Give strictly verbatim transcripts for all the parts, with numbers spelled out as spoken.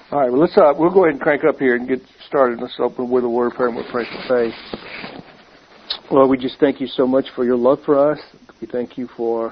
All right, well, let's, uh, we'll go ahead and crank up here and get started. Let's open with a word of prayer and we'll pray for faith. Lord, we just thank you so much for your love for us. We thank you for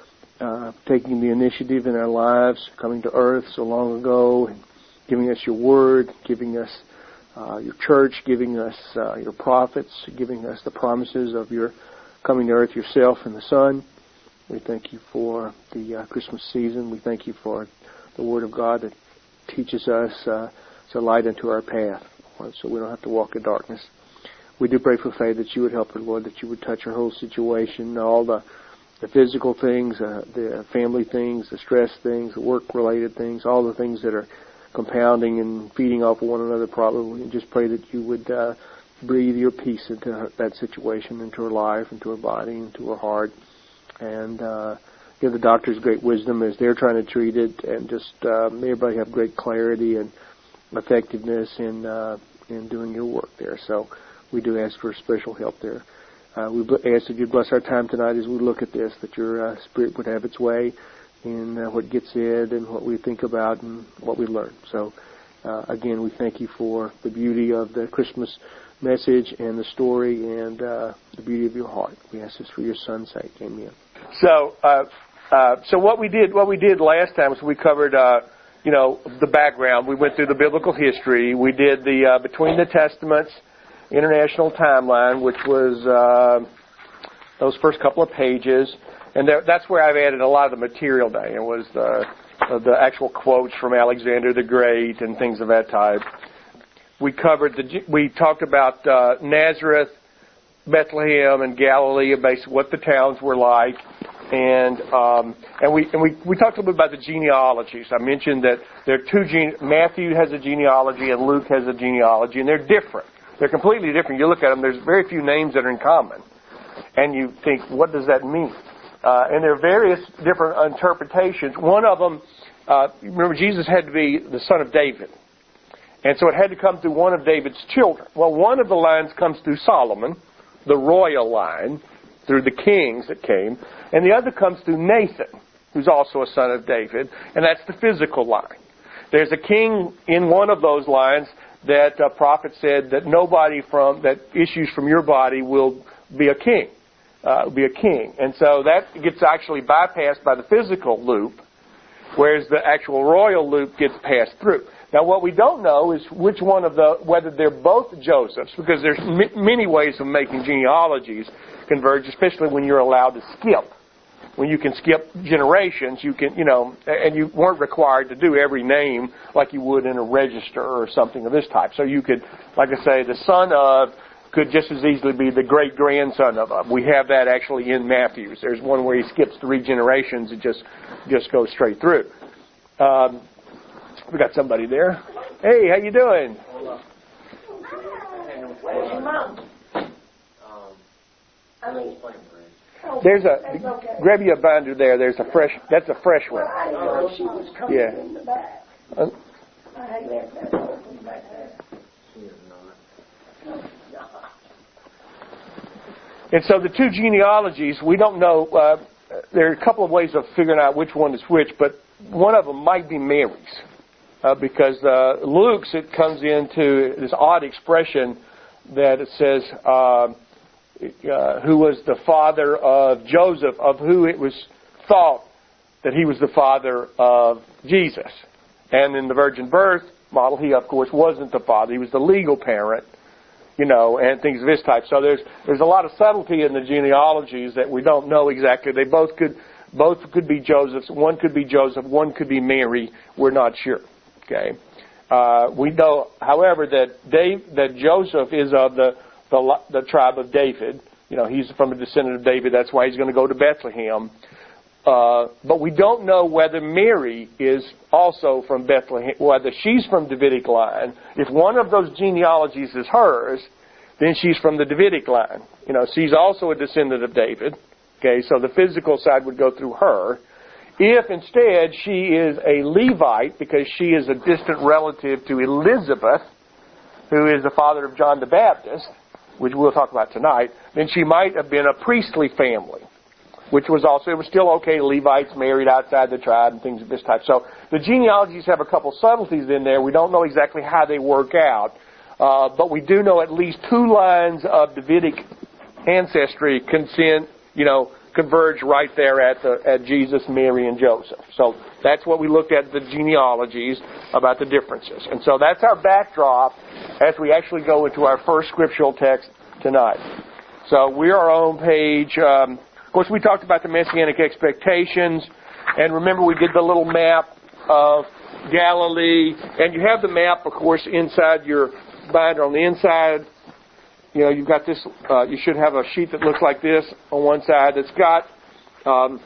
uh, taking the initiative in our lives, coming to earth so long ago, and giving us your word, giving us uh, your church, giving us uh, your prophets, giving us the promises of your coming to earth yourself and the Son. We thank you for the uh, Christmas season. We thank you for the Word of God that teaches us uh, to light into our path so we don't have to walk in darkness. We do pray for faith that you would help her, Lord, that you would touch her whole situation, all the, the physical things, uh, the family things, the stress things, the work-related things, all the things that are compounding and feeding off of one another probably. And just pray that you would uh, breathe your peace into her, that situation, into her life, into her body, into her heart. And uh, give the doctors great wisdom as they're trying to treat it, and just uh, may everybody have great clarity and effectiveness in uh, in doing your work there. So we do ask for special help there. Uh, we ask that you bless our time tonight as we look at this, that your uh, Spirit would have its way in uh, what gets said and what we think about and what we learn. So uh, again, we thank you for the beauty of the Christmas message and the story and uh, the beauty of your heart. We ask this for your Son's sake. Amen. So, uh, uh, so what we did, what we did last time was we covered, uh, you know, the background. We went through the biblical history. We did the uh, Between the Testaments International Timeline, which was uh, those first couple of pages, and there, that's where I've added a lot of the material now. It was the uh, the actual quotes from Alexander the Great and things of that type. We covered the. We talked about uh, Nazareth, Bethlehem, and Galilee, basically what the towns were like, and um, and we and we, we talked a little bit about the genealogies. I mentioned that there are two gene. Matthew has a genealogy and Luke has a genealogy, and they're different. They're completely different. You look at them. There's very few names that are in common, and you think, what does that mean? Uh, and there are various different interpretations. One of them, uh, remember, Jesus had to be the son of David. And so it had to come through one of David's children. Well, one of the lines comes through Solomon, the royal line, through the kings that came. And the other comes through Nathan, who's also a son of David. And that's the physical line. There's a king in one of those lines that a prophet said that nobody from that issues from your body will be a king, uh, be a king. And so that gets actually bypassed by the physical loop, whereas the actual royal loop gets passed through. Now, what we don't know is which one of the, whether they're both Josephs, because there's m- many ways of making genealogies converge, especially when you're allowed to skip. When you can skip generations, you can, you know, and you weren't required to do every name like you would in a register or something of this type. So you could, like I say, the son of could just as easily be the great-grandson of. We have that actually in Matthew's. There's one where he skips three generations and just, just goes straight through. Um, We got somebody there. Hey, how you doing? Where's your mom? I mean, There's a grab you a binder there. There's a fresh. That's a fresh one. I didn't know she was coming Yeah. in the back. Uh, I had left that open back there. And so the two genealogies, we don't know. Uh, there are a couple of ways of figuring out which one is which, but one of them might be Mary's. Uh, because uh, Luke's, it comes into this odd expression that it says, uh, uh, who was the father of Joseph, of who it was thought that he was the father of Jesus. And in the virgin birth model, he, of course, wasn't the father. He was the legal parent, you know, and things of this type. So there's there's a lot of subtlety in the genealogies that we don't know exactly. They both could both could be Joseph's. One could be Joseph. One could be Mary. We're not sure. Okay, uh, we know, however, that Dave, that Joseph is of the, the the tribe of David. You know, he's from a descendant of David. That's why he's going to go to Bethlehem. Uh, but we don't know whether Mary is also from Bethlehem, whether she's from Davidic line. If one of those genealogies is hers, then she's from the Davidic line. You know, she's also a descendant of David. Okay, so the physical side would go through her. If instead she is a Levite, because she is a distant relative to Elizabeth, who is the father of John the Baptist, which we'll talk about tonight, then she might have been a priestly family, which was also, it was still okay, Levites married outside the tribe and things of this type. So the genealogies have a couple subtleties in there. We don't know exactly how they work out, uh, but we do know at least two lines of Davidic ancestry consent, you know, converge right there at the, at Jesus, Mary, and Joseph. So that's what we looked at, the genealogies, about the differences. And so that's our backdrop as we actually go into our first scriptural text tonight. So we are on page, um, of course we talked about the Messianic expectations, and remember we did the little map of Galilee, and you have the map, of course, inside your binder. On the inside, you know, you've got this, uh, you should have a sheet that looks like this on one side that's got um,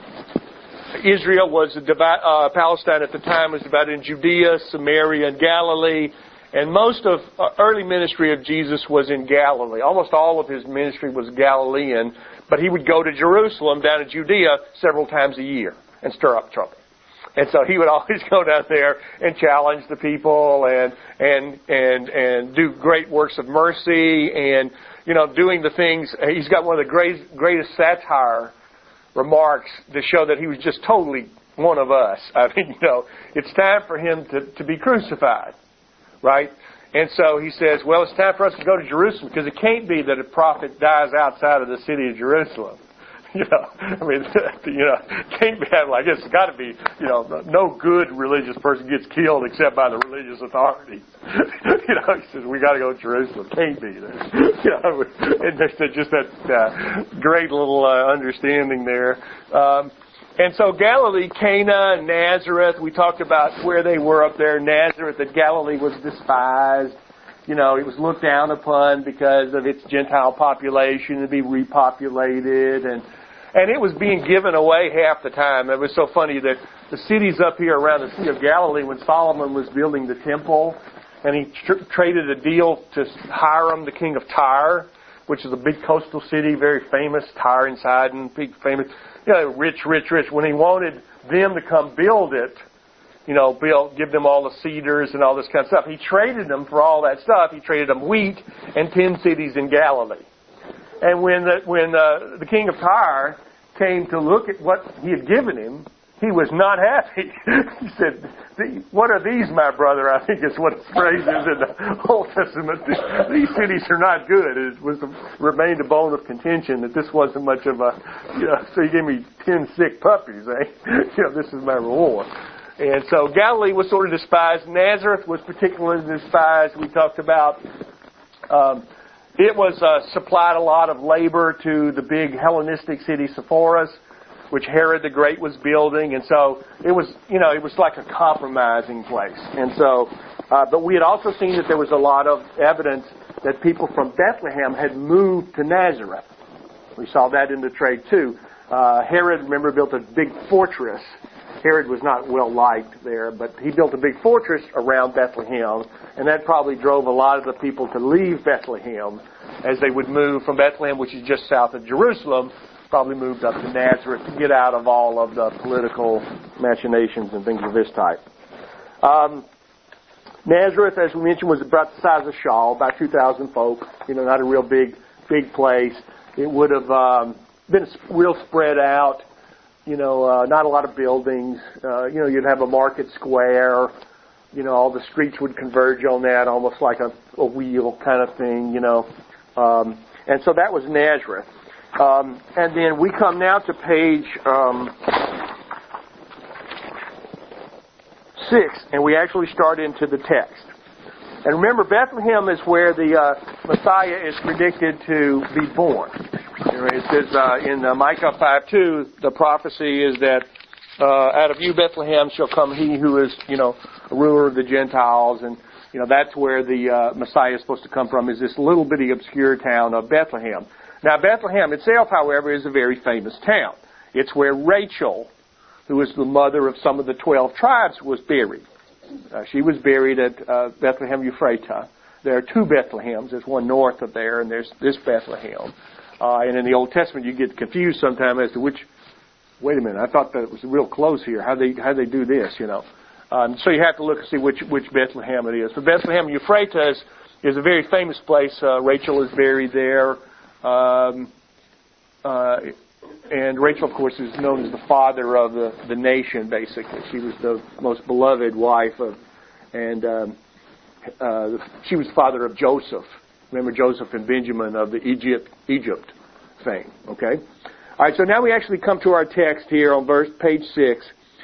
Israel was, divided, uh, Palestine at the time was divided in Judea, Samaria, and Galilee. And most of uh, early ministry of Jesus was in Galilee. Almost all of his ministry was Galilean, but he would go to Jerusalem down in Judea several times a year and stir up trouble. And so he would always go down there and challenge the people and and and and do great works of mercy and, you know, doing the things. He's got one of the great, greatest satire remarks to show that he was just totally one of us. I mean, you know, it's time for him to, to be crucified, right? And so he says, well, it's time for us to go to Jerusalem because it can't be that a prophet dies outside of the city of Jerusalem. You know, I mean, you know, can't be like this. It's got to be, you know, no good religious person gets killed except by the religious authorities. You know, he says we got to go to Jerusalem. Can't be there. You know, and there's just that uh, great little uh, understanding there. Um, and so Galilee, Cana, and Nazareth. We talked about where they were up there. Nazareth, that Galilee was despised. You know, it was looked down upon because of its Gentile population to be repopulated, and and it was being given away half the time. It was so funny that the cities up here around the Sea of Galilee, when Solomon was building the temple, and he tr- traded a deal to Hiram, the king of Tyre, which is a big coastal city, very famous, Tyre and Sidon, big famous, you know, rich, rich, rich. When he wanted them to come build it, you know, build, give them all the cedars and all this kind of stuff. He traded them for all that stuff. He traded them wheat and ten cities in Galilee. And when the, when uh, the king of Tyre came to look at what he had given him, he was not happy. He said, "What are these, my brother?" I think is what his phrase is in the Old Testament. These cities are not good. It was remained a bone of contention that this wasn't much of a, you know. So he gave me ten sick puppies, eh? You know, this is my reward. And so Galilee was sort of despised. Nazareth was particularly despised. We talked about um, it was uh, supplied a lot of labor to the big Hellenistic city Sepphoris, which Herod the Great was building. And so it was, you know, it was like a compromising place. And so, uh, but we had also seen that there was a lot of evidence that people from Bethlehem had moved to Nazareth. We saw that in the trade too. Uh, Herod, remember, built a big fortress. Herod was not well liked there, but he built a big fortress around Bethlehem, and that probably drove a lot of the people to leave Bethlehem as they would move from Bethlehem, which is just south of Jerusalem, probably moved up to Nazareth to get out of all of the political machinations and things of this type. Um, Nazareth, as we mentioned, was about the size of Shaw, about two thousand folk, you know, not a real big, big place. It would have um, been real spread out. You know, uh, not a lot of buildings. Uh, you know, you'd have a market square. You know, all the streets would converge on that, almost like a, a wheel kind of thing, you know. Um, and so that was Nazareth. Um, and then we come now to page um, six, and we actually start into the text. And remember, Bethlehem is where the uh, Messiah is predicted to be born. It says uh, in uh, Micah five two, the prophecy is that uh, out of you, Bethlehem, shall come he who is, you know, a ruler of the Gentiles. And, you know, that's where the uh, Messiah is supposed to come from, is this little bitty obscure town of Bethlehem. Now, Bethlehem itself, however, is a very famous town. It's where Rachel, who is the mother of some of the twelve tribes, was buried. Uh, she was buried at uh, Bethlehem Ephratah. There are two Bethlehems. There's one north of there, and there's this Bethlehem. Uh, and in the Old Testament, you get confused sometimes as to which. Wait a minute, I thought that it was real close here. How they how they do this, you know? Um, so you have to look and see which which Bethlehem it is. But Bethlehem Ephratah is, is a very famous place. Uh, Rachel is buried there. Um, uh, and Rachel, of course, is known as the father of the, the nation, basically. She was the most beloved wife of, and um, uh, she was the father of Joseph. Remember Joseph and Benjamin of the Egypt Egypt fame, okay? All right, so now we actually come to our text here on verse page six.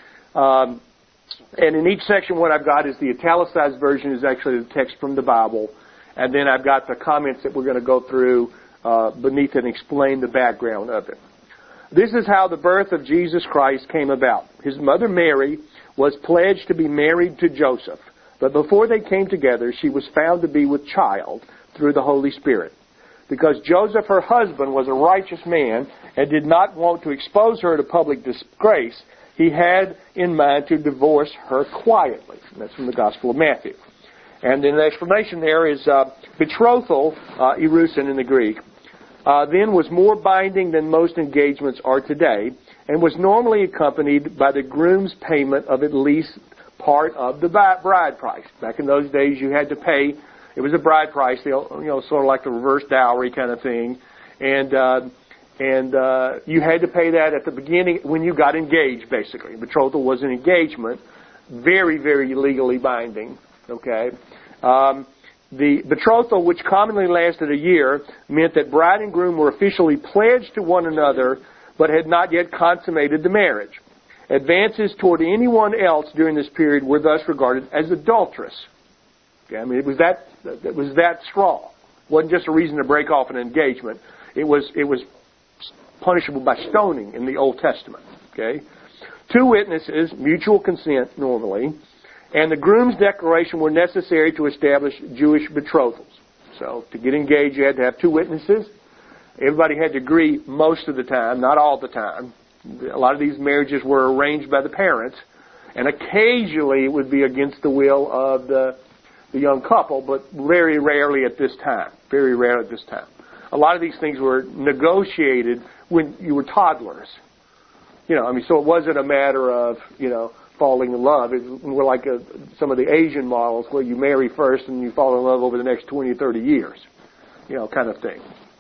Um, and in each section what I've got is the italicized version is actually the text from the Bible. And then I've got the comments that we're going to go through uh, beneath and explain the background of it. This is how the birth of Jesus Christ came about. His mother Mary was pledged to be married to Joseph. But before they came together, she was found to be with child through the Holy Spirit. Because Joseph, her husband, was a righteous man and did not want to expose her to public disgrace, he had in mind to divorce her quietly. And that's from the Gospel of Matthew. And then the explanation there is uh, betrothal, uh, erusin in the Greek, uh, then was more binding than most engagements are today, and was normally accompanied by the groom's payment of at least part of the bride price. Back in those days, you had to pay. It was a bride price, you know, sort of like the reverse dowry kind of thing, and uh, and uh, you had to pay that at the beginning when you got engaged. Basically, betrothal was an engagement, very, very legally binding. Okay. Um, the betrothal, which commonly lasted a year, meant that bride and groom were officially pledged to one another, but had not yet consummated the marriage. Advances toward anyone else during this period were thus regarded as adulterous. Okay, I mean, it was that it was that strong. It wasn't just a reason to break off an engagement. It was it was punishable by stoning in the Old Testament. Okay, two witnesses, mutual consent normally, and the groom's declaration were necessary to establish Jewish betrothals. So to get engaged, you had to have two witnesses. Everybody had to agree most of the time, not all the time. A lot of these marriages were arranged by the parents, and occasionally it would be against the will of the, the young couple, but very rarely at this time. Very rare at this time. A lot of these things were negotiated when you were toddlers. You know, I mean, so it wasn't a matter of, you know, falling in love. It were like a, some of the Asian models where you marry first and you fall in love over the next twenty or thirty years. You know, kind of thing.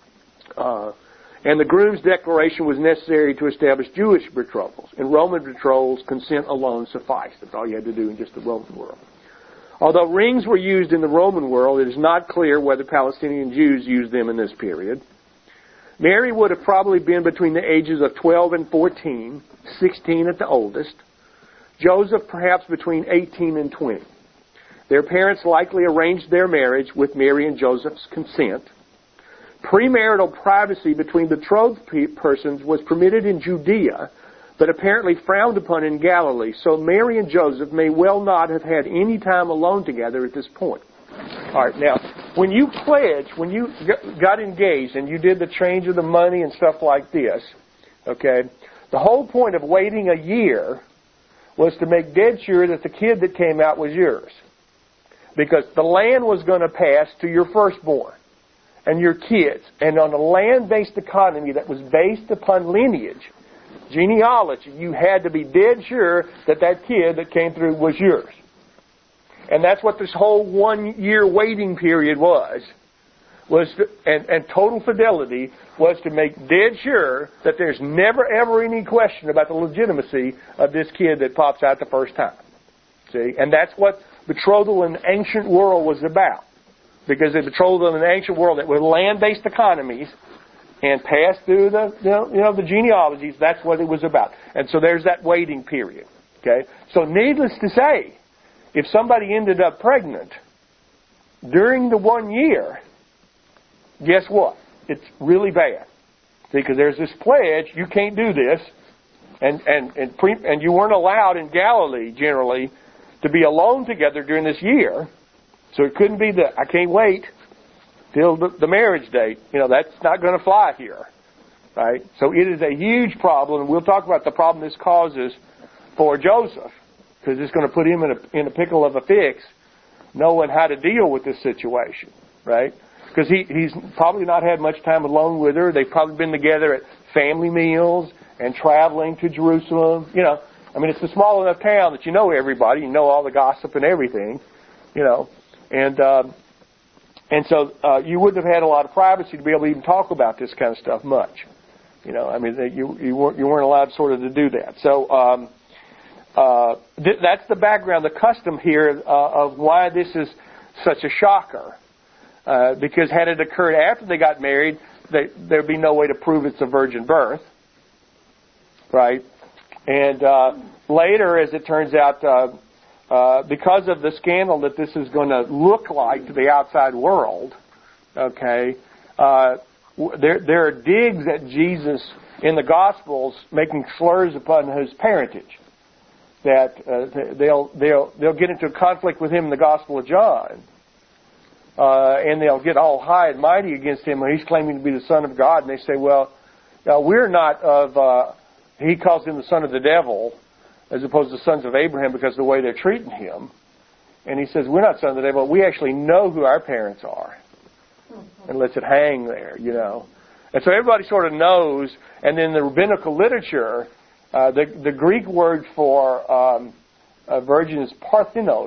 Uh, and the groom's declaration was necessary to establish Jewish betrothals. In Roman betrothals, consent alone sufficed. That's all you had to do in just the Roman world. Although rings were used in the Roman world, it is not clear whether Palestinian Jews used them in this period. Mary would have probably been between the ages of twelve and fourteen, sixteen at the oldest. Joseph perhaps between eighteen and twenty. Their parents likely arranged their marriage with Mary and Joseph's consent. Premarital privacy between betrothed persons was permitted in Judea, but apparently frowned upon in Galilee, so Mary and Joseph may well not have had any time alone together at this point. All right, now, when you pledged, when you got engaged and you did the change of the money and stuff like this, okay, the whole point of waiting a year was to make dead sure that the kid that came out was yours. Because the land was going to pass to your firstborn and your kids. And on a land-based economy that was based upon lineage, genealogy, you had to be dead sure that that kid that came through was yours. And that's what this whole one-year waiting period was. was to, and, and total fidelity was to make dead sure that there's never, ever any question about the legitimacy of this kid that pops out the first time. See? And that's what betrothal in the ancient world was about. Because the betrothal in the ancient world, that were land-based economies and passed through the, you know, you know, the genealogies, that's what it was about. And so there's that waiting period. Okay? So needless to say, if somebody ended up pregnant during the one year, guess what? It's really bad. Because there's this pledge, you can't do this, and and and, pre, and you weren't allowed in Galilee, generally, to be alone together during this year. So it couldn't be the, I can't wait till the, the marriage date. You know, that's not going to fly here. Right? So it is a huge problem, and we'll talk about the problem this causes for Joseph, because it's going to put him in a, in a pickle of a fix, knowing how to deal with this situation. Right? Because he, he's probably not had much time alone with her. They've probably been together at family meals and traveling to Jerusalem. You know, I mean, it's a small enough town that you know everybody. You know all the gossip and everything, you know. And uh, and so uh, you wouldn't have had a lot of privacy to be able to even talk about this kind of stuff much. You know, I mean, you you weren't you weren't allowed sort of to do that. So um, uh, th- that's the background, the custom here uh, of why this is such a shocker. Uh, because had it occurred after they got married, they, there'd be no way to prove it's a virgin birth, right? And uh, later, as it turns out, uh, uh, because of the scandal that this is going to look like to the outside world, okay, uh, there there are digs at Jesus in the Gospels making slurs upon his parentage. That uh, they'll they'll they'll get into a conflict with him in the Gospel of John. Uh, and they'll get all high and mighty against him when he's claiming to be the Son of God. And they say, well, now we're not of, uh, he calls him the son of the devil as opposed to sons of Abraham because of the way they're treating him. And he says, we're not sons of the devil. We actually know who our parents are. And lets it hang there, you know. And so everybody sort of knows. And in the rabbinical literature, uh, the, the Greek word for um, a virgin is parthenos.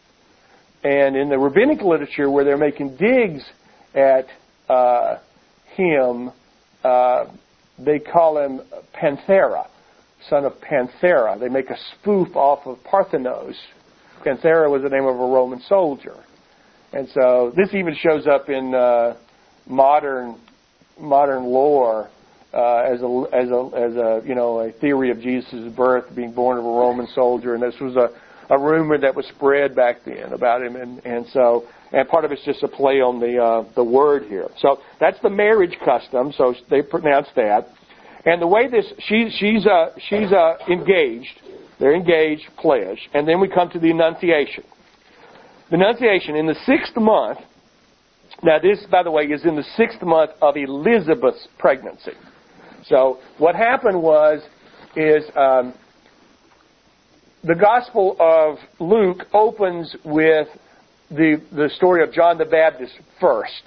And in the rabbinic literature, where they're making digs at uh, him, uh, they call him Panthera, son of Panthera. They make a spoof off of Parthenos. Panthera was the name of a Roman soldier. And so this even shows up in uh, modern modern lore uh, as a as a as a you know a theory of Jesus' birth, being born of a Roman soldier, and this was a a rumor that was spread back then about him, and, and so and part of it's just a play on the uh, the word here. So that's the marriage custom. So they pronounce that, and the way this she she's uh, she's uh, engaged. They're engaged, pledged, and then we come to the Annunciation. The Annunciation in the sixth month. Now this, by the way, is in the sixth month of Elizabeth's pregnancy. So what happened was is. Um, The Gospel of Luke opens with the, the story of John the Baptist first.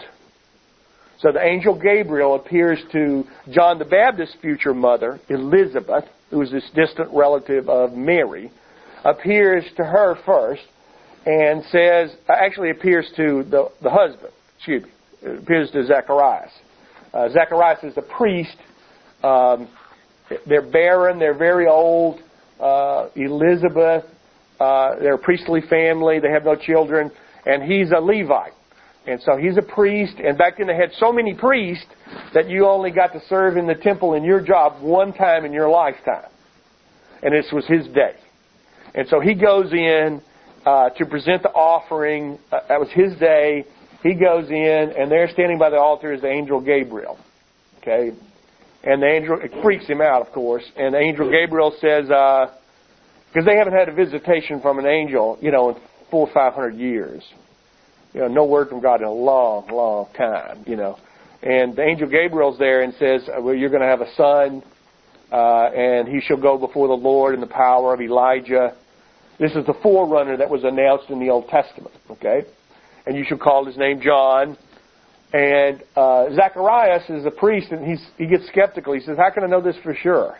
So the angel Gabriel appears to John the Baptist's future mother, Elizabeth, who is this distant relative of Mary, appears to her first and says, actually appears to the, the husband, excuse me, it appears to Zacharias. Uh, Zacharias is a priest. Um, they're barren, they're very old. Uh, Elizabeth, uh, they're a priestly family, they have no children, and he's a Levite. And so he's a priest, and back then they had so many priests that you only got to serve in the temple in your job one time in your lifetime. And this was his day. And so he goes in uh, to present the offering. Uh, that was his day. He goes in, and there standing by the altar is the angel Gabriel. Okay? And the angel, it freaks him out, of course. And the angel Gabriel says, because uh, they haven't had a visitation from an angel, you know, in four or five hundred years. You know, no word from God in a long, long time, you know. And the angel Gabriel's there and says, well, you're going to have a son, uh, and he shall go before the Lord in the power of Elijah. This is the forerunner that was announced in the Old Testament, okay? And you shall call his name John. And uh, Zacharias is a priest, and he's, he gets skeptical. He says, how can I know this for sure?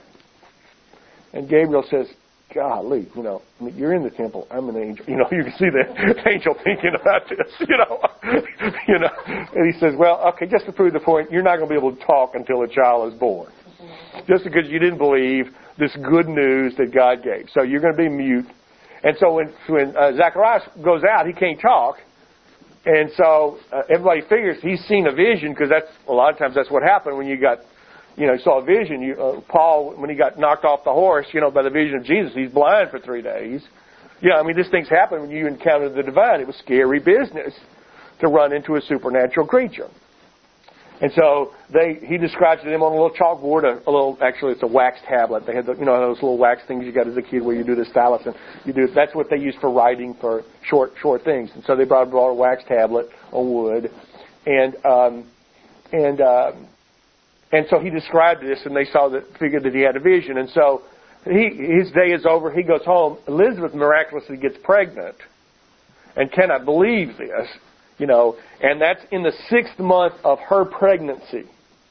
And Gabriel says, golly, you know, I mean, you're in the temple. I'm an angel. You know, you can see the angel thinking about this, you know. you know. And he says, well, okay, just to prove the point, you're not going to be able to talk until a child is born. Just because you didn't believe this good news that God gave. So you're going to be mute. And so when, when uh, Zacharias goes out, he can't talk. And so uh, everybody figures he's seen a vision, because that's a lot of times that's what happened when you got, you know, you saw a vision. You, uh, Paul, when he got knocked off the horse, you know, by the vision of Jesus, he's blind for three days. Yeah, I mean, these things happen when you encounter the divine. It was scary business to run into a supernatural creature. And so they, he describes to them on a little chalkboard, a, a little, actually it's a wax tablet. They had, the, you know, those little wax things you got as a kid where you do the stylus, and you do, that's what they use for writing for short, short things. And so they brought, brought a wax tablet on wood, and, um, and, um, and so he described this, and they saw that, figured that he had a vision. And so he, his day is over. He goes home. Elizabeth miraculously gets pregnant, and cannot believe this. You know, and that's in the sixth month of her pregnancy.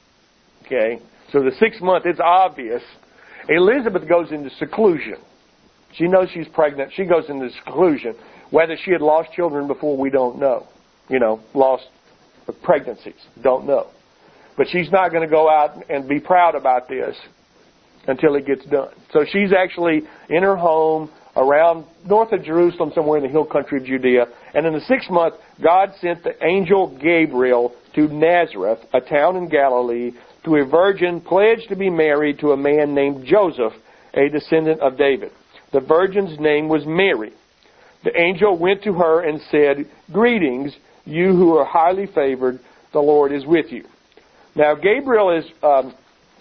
Okay? So the sixth month, it's obvious. Elizabeth goes into seclusion. She knows she's pregnant. She goes into seclusion. Whether she had lost children before, we don't know. You know, lost pregnancies. Don't know. But she's not going to go out and be proud about this until it gets done. So she's actually in her home around north of Jerusalem, somewhere in the hill country of Judea. And in the sixth month, God sent the angel Gabriel to Nazareth, a town in Galilee, to a virgin pledged to be married to a man named Joseph, a descendant of David. The virgin's name was Mary. The angel went to her and said, "Greetings, you who are highly favored, the Lord is with you." Now, Gabriel is um,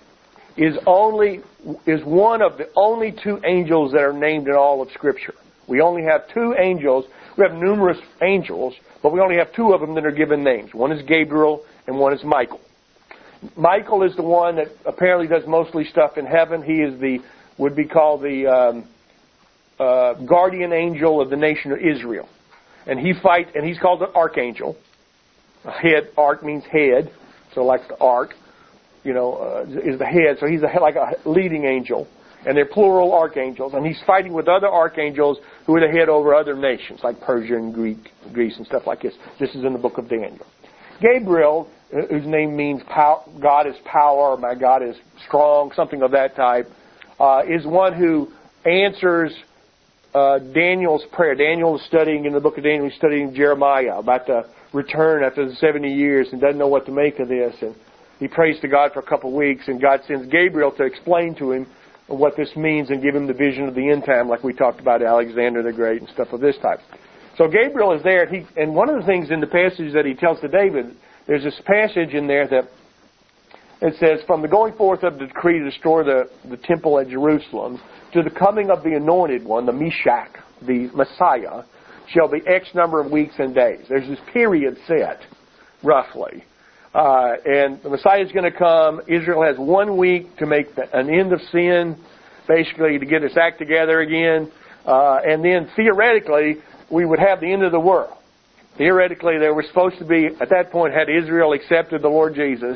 is only is one of the only two angels that are named in all of Scripture. We only have two angels. We have numerous angels, but we only have two of them that are given names. One is Gabriel and one is Michael. Michael is the one that apparently does mostly stuff in heaven. He is the would be called the um, uh, guardian angel of the nation of Israel, and he fight and he's called the archangel. Head arch means head, so like the ark, you know, uh, is the head. So he's a, like a leading angel, and they're plural archangels, and he's fighting with other archangels who are the head over other nations like Persia and Greek, Greece and stuff like this. This is in the book of Daniel. Gabriel, whose name means pow- God is power, my God is strong, something of that type, uh, is one who answers uh, Daniel's prayer. Daniel is studying in the book of Daniel, he's studying Jeremiah about the return after the seventy years and doesn't know what to make of this. And he prays to God for a couple of weeks, and God sends Gabriel to explain to him what this means and give him the vision of the end time, like we talked about Alexander the Great and stuff of this type. So Gabriel is there, and, he, and one of the things in the passage that he tells to David, there's this passage in there that it says, "From the going forth of the decree to destroy the, the temple at Jerusalem to the coming of the anointed one, the Meshach, the Messiah, shall be X number of weeks and days." There's this period set, roughly. Uh, and the Messiah is going to come. Israel has one week to make the, an end of sin, basically to get its act together again. Uh, and then theoretically, we would have the end of the world. Theoretically, they were supposed to be, at that point, had Israel accepted the Lord Jesus,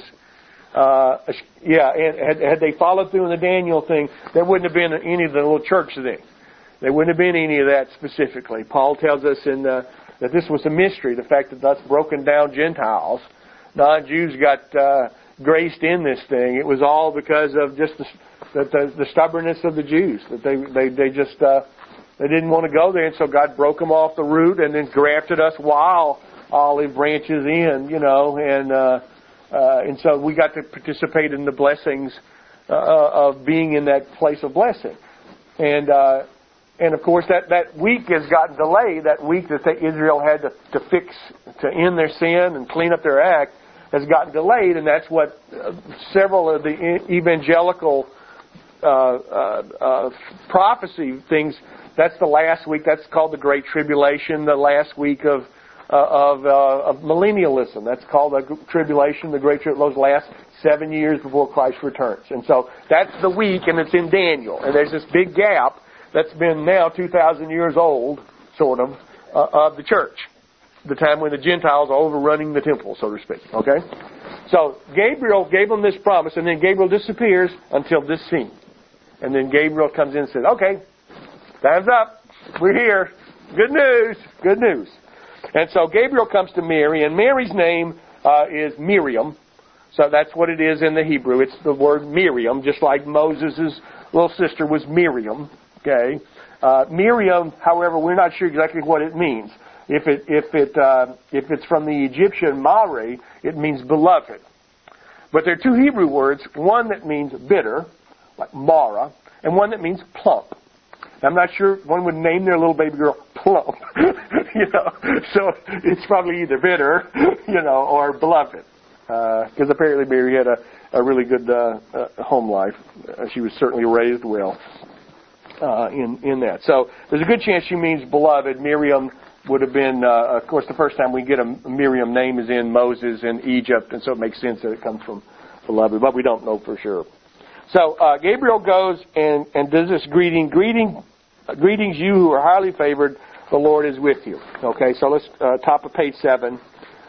uh, yeah, and had, had they followed through in the Daniel thing, there wouldn't have been any of the little church thing. There wouldn't have been any of that specifically. Paul tells us in uh, that this was a mystery, the fact that thus broken down Gentiles, non-Jews got uh, graced in this thing. It was all because of just the, the, the, the stubbornness of the Jews, that they they, they just uh, they didn't want to go there, and so God broke them off the root and then grafted us wild olive branches in, you know, and uh, uh, and so we got to participate in the blessings uh, of being in that place of blessing, and. Uh, And, of course, that, that week has gotten delayed. That week that they, Israel had to, to fix, to end their sin and clean up their act has gotten delayed. And that's what uh, several of the evangelical uh, uh, uh, prophecy things, that's the last week. That's called the Great Tribulation, the last week of uh, of, uh, of millennialism. That's called the Tribulation, the Great Tribulation, those last seven years before Christ returns. And so that's the week, and it's in Daniel. And there's this big gap that's been now two thousand years old, sort of, uh, of the church. The time when the Gentiles are overrunning the temple, so to speak. Okay? So Gabriel gave them this promise, and then Gabriel disappears until this scene. And then Gabriel comes in and says, "Okay, time's up. We're here. Good news. Good news." And so Gabriel comes to Mary, and Mary's name uh, is Miriam. So that's what it is in the Hebrew. It's the word Miriam, just like Moses' little sister was Miriam. Okay, uh, Miriam, however, we're not sure exactly what it means. If it if it uh, if it's from the Egyptian Mari, it means beloved. But there are two Hebrew words: one that means bitter, like Mara, and one that means plump. I'm not sure one would name their little baby girl Plump, you know. So it's probably either bitter, you know, or beloved, because uh, apparently Mary had a a really good uh, uh, home life. Uh, she was certainly raised well. Uh, in, in that. So there's a good chance she means beloved. Miriam would have been, uh, of course, the first time we get a Miriam name is in Moses in Egypt, and so it makes sense that it comes from beloved, but we don't know for sure. So uh, Gabriel goes and, and does this greeting. Greeting, uh, greetings, you who are highly favored, the Lord is with you. Okay, so let's, uh, top of page seven.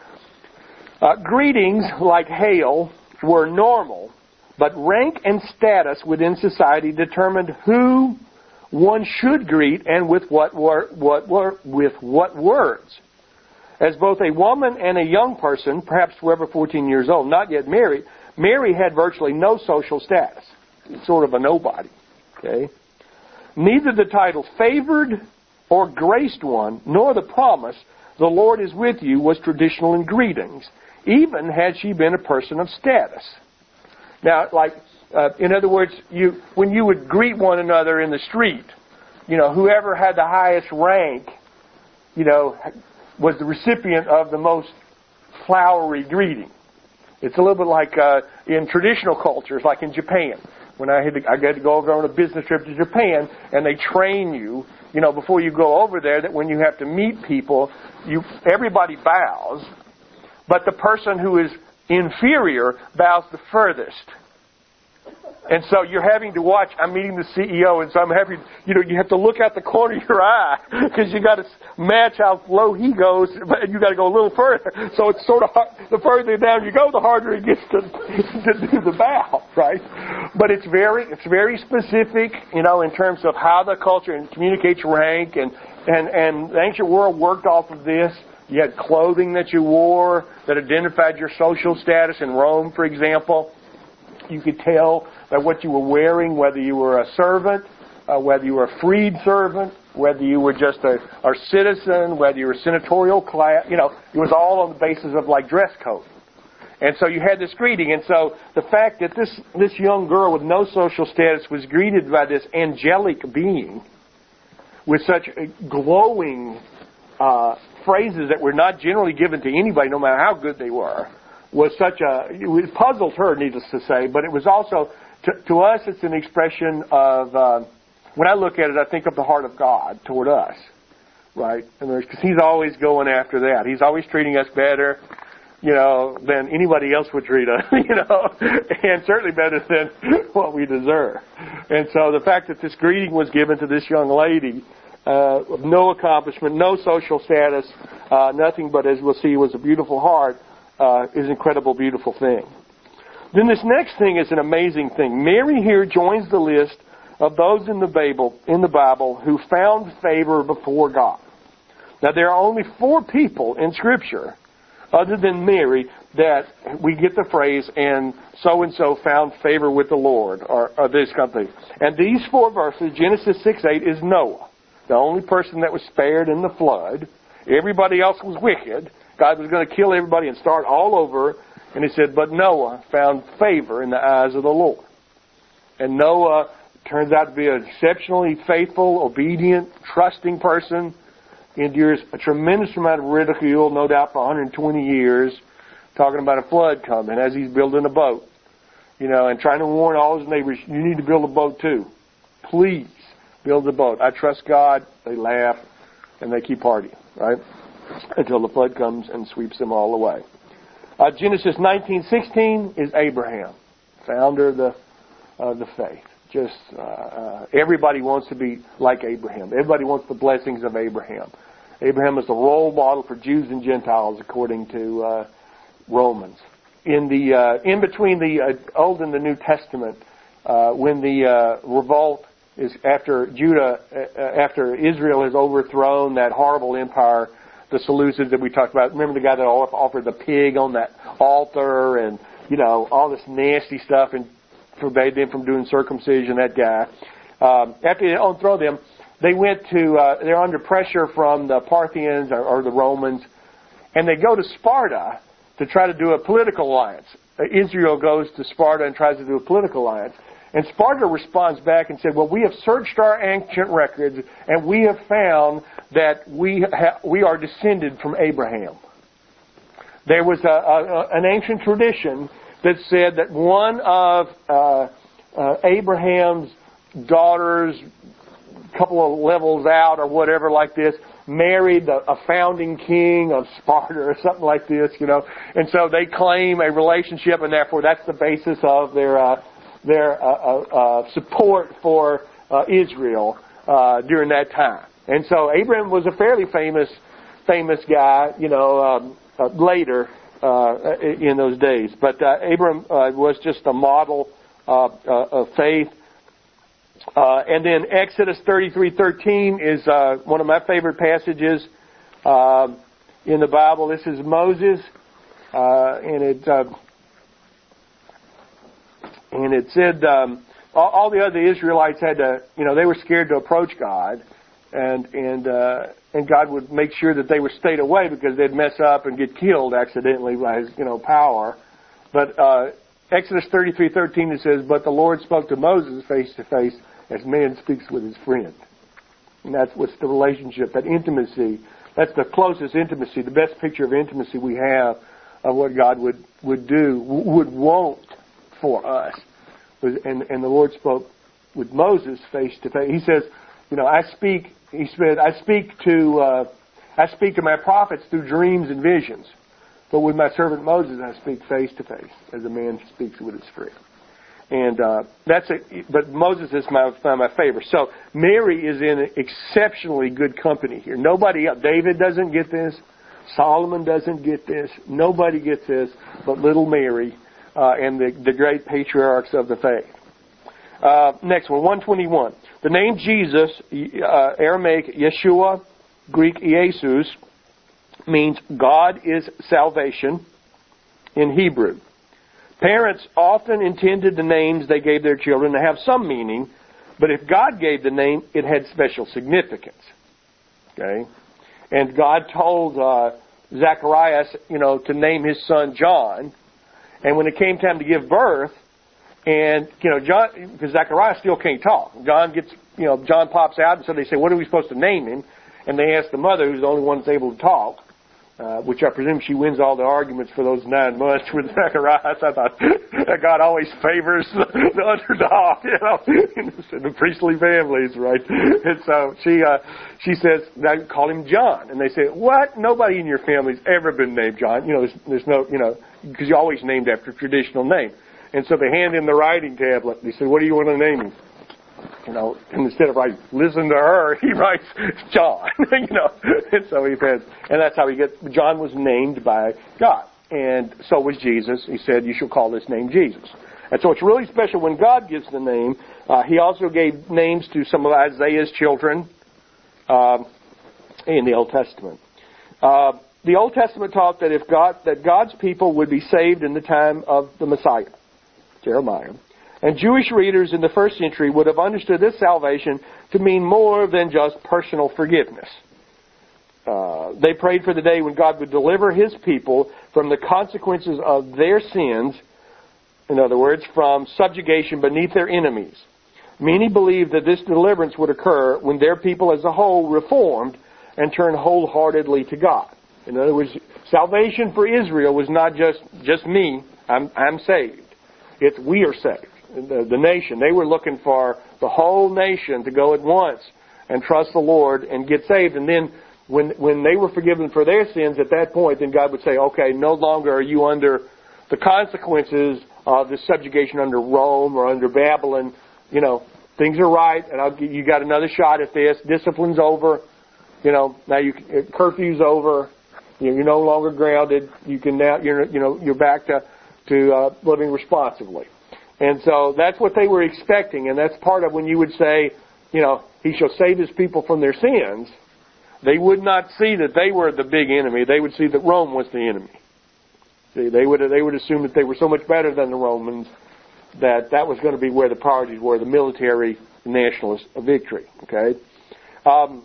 Uh, greetings, like hail, were normal, but rank and status within society determined who one should greet and with what wor- what wor- with what words. As both a woman and a young person, perhaps twelve or fourteen years old, not yet married, Mary had virtually no social status. Sort of a nobody. Okay? Neither the title favored or graced one, nor the promise, the Lord is with you, was traditional in greetings, even had she been a person of status. Now, like, uh, in other words, you when you would greet one another in the street, you know, whoever had the highest rank, you know, was the recipient of the most flowery greeting. It's a little bit like uh, in traditional cultures, like in Japan. When I had to, I got to go over on a business trip to Japan, and they train you, you know, before you go over there, that when you have to meet people, you everybody bows, but the person who is inferior bows the furthest. And so you're having to watch, I'm meeting the C E O, and so I'm having, you know, you have to look out the corner of your eye, because you got to match how low he goes, but you got to go a little further. So it's sort of, hard, the further down you go, the harder it gets to, to do the bow, right? But it's very, it's very specific, you know, in terms of how the culture communicates rank, and, and, and the ancient world worked off of this. You had clothing that you wore that identified your social status in Rome, for example. You could tell by what you were wearing, whether you were a servant, uh, whether you were a freed servant, whether you were just a, a citizen, whether you were senatorial class. You know, it was all on the basis of like dress code. And so you had this greeting. And so the fact that this, this young girl with no social status was greeted by this angelic being with such glowing uh, phrases that were not generally given to anybody, no matter how good they were, was such a, it puzzled her, needless to say, but it was also, to, to us, it's an expression of, uh, when I look at it, I think of the heart of God toward us, right? Because He's always going after that. He's always treating us better, you know, than anybody else would treat us, you know, and certainly better than what we deserve. And so the fact that this greeting was given to this young lady, uh, with no accomplishment, no social status, uh, nothing but, as we'll see, was a beautiful heart, Uh, is an incredible, beautiful thing. Then this next thing is an amazing thing. Mary here joins the list of those in the Bible, in the Bible who found favor before God. Now, there are only four people in Scripture, other than Mary, that we get the phrase, and so-and-so found favor with the Lord, or, or this kind of thing. And these four verses, Genesis six eight, is Noah, the only person that was spared in the flood. Everybody else was wicked. God was going to kill everybody and start all over. And He said, but Noah found favor in the eyes of the Lord. And Noah turns out to be an exceptionally faithful, obedient, trusting person. Endures a tremendous amount of ridicule, no doubt, for one hundred twenty years, talking about a flood coming as he's building a boat. You know, and trying to warn all his neighbors, you need to build a boat too. Please build a boat. I trust God. They laugh and they keep partying, right? Until the flood comes and sweeps them all away. Uh, Genesis nineteen sixteen is Abraham, founder of the, uh, the faith. Just uh, uh, everybody wants to be like Abraham. Everybody wants the blessings of Abraham. Abraham is the role model for Jews and Gentiles, according to uh, Romans. In the uh, in between the uh, Old and the New Testament, uh, when the uh, revolt is after Judah, uh, after Israel has overthrown that horrible empire, the Seleucids that we talked about. Remember the guy that offered the pig on that altar, and you know all this nasty stuff, and forbade them from doing circumcision. That guy. Um, after they overthrow them, they went to. Uh, they're under pressure from the Parthians or, or the Romans, and they go to Sparta to try to do a political alliance. Uh, Israel goes to Sparta and tries to do a political alliance. And Sparta responds back and said, well, we have searched our ancient records, and we have found that we ha- we are descended from Abraham. There was a, a, an ancient tradition that said that one of uh, uh, Abraham's daughters, a couple of levels out or whatever like this, married a, a founding king of Sparta or something like this, you know. And so they claim a relationship, and therefore that's the basis of their uh, their uh, uh, uh, support for uh, Israel uh, during that time. And so Abraham was a fairly famous famous guy, you know, um, uh, later uh, in those days. But uh, Abraham uh, was just a model uh, uh, of faith. Uh, and then Exodus thirty-three thirteen is uh, one of my favorite passages. Uh, in the Bible. This is Moses, uh, and it uh, and it said um, all, all the other Israelites had to, you know, they were scared to approach God, and and uh, and God would make sure that they were stayed away because they'd mess up and get killed accidentally by His, you know, power. But uh, Exodus thirty-three thirteen, it says, "But the Lord spoke to Moses face to face as man speaks with his friend." And that's what's the relationship, that intimacy. That's the closest intimacy, the best picture of intimacy we have of what God would, would do, would want for us. And, and the Lord spoke with Moses face to face. He says, you know, I speak, he said, I speak to, uh, I speak to my prophets through dreams and visions. But with my servant Moses, I speak face to face, as a man speaks with his friend. And uh, that's a, but Moses is my my favorite. So Mary is in exceptionally good company here. Nobody else. David doesn't get this. Solomon doesn't get this. Nobody gets this but little Mary uh, and the, the great patriarchs of the faith. Uh, next one, one twenty-one. The name Jesus, uh, Aramaic Yeshua, Greek Jesus, means God is salvation in Hebrew. Parents often intended the names they gave their children to have some meaning, but if God gave the name, it had special significance. Okay? And God told uh, Zacharias, you know, to name his son John, and when it came time to give birth, and, you know, John, because Zacharias still can't talk. John gets, you know, John pops out, and so they say, what are we supposed to name him? And they ask the mother, who's the only one that's able to talk, Uh, which I presume she wins all the arguments for those nine months with Zacharias. I thought that God always favors the, the underdog, you know, in the priestly families, right? And so she uh, she says, I call him John. And they say, what? Nobody in your family's ever been named John. You know, there's, there's no, you know, because you're always named after a traditional name. And so they hand him the writing tablet. They say, what do you want to name him? You know, and instead of writing, listen to her, he writes John, you know. And so he says, and that's how he gets, John was named by God. And so was Jesus. He said, you shall call this name Jesus. And so it's really special when God gives the name. Uh, he also gave names to some of Isaiah's children um, in the Old Testament. Uh, the Old Testament taught that if God, that God's people would be saved in the time of the Messiah, Jeremiah. And Jewish readers in the first century would have understood this salvation to mean more than just personal forgiveness. Uh, they prayed for the day when God would deliver His people from the consequences of their sins, in other words, from subjugation beneath their enemies. Many believed that this deliverance would occur when their people as a whole reformed and turned wholeheartedly to God. In other words, salvation for Israel was not just, just me, I'm, I'm saved. It's we are saved. The, the nation, they were looking for the whole nation to go at once and trust the Lord and get saved. And then when when they were forgiven for their sins, at that point, then God would say, okay, no longer are you under the consequences of the subjugation under Rome or under Babylon. You know, things are right, and I'll give, you got another shot at this. Discipline's over. You know, now you curfew's over. You know, you're no longer grounded. You can now, you're you know, you're back to to uh, living responsibly. And so that's what they were expecting, and that's part of when you would say, you know, He shall save His people from their sins. They would not see that they were the big enemy. They would see that Rome was the enemy. See, they would they would assume that they were so much better than the Romans that that was going to be where the priorities were, the military nationalist victory. Okay. Um,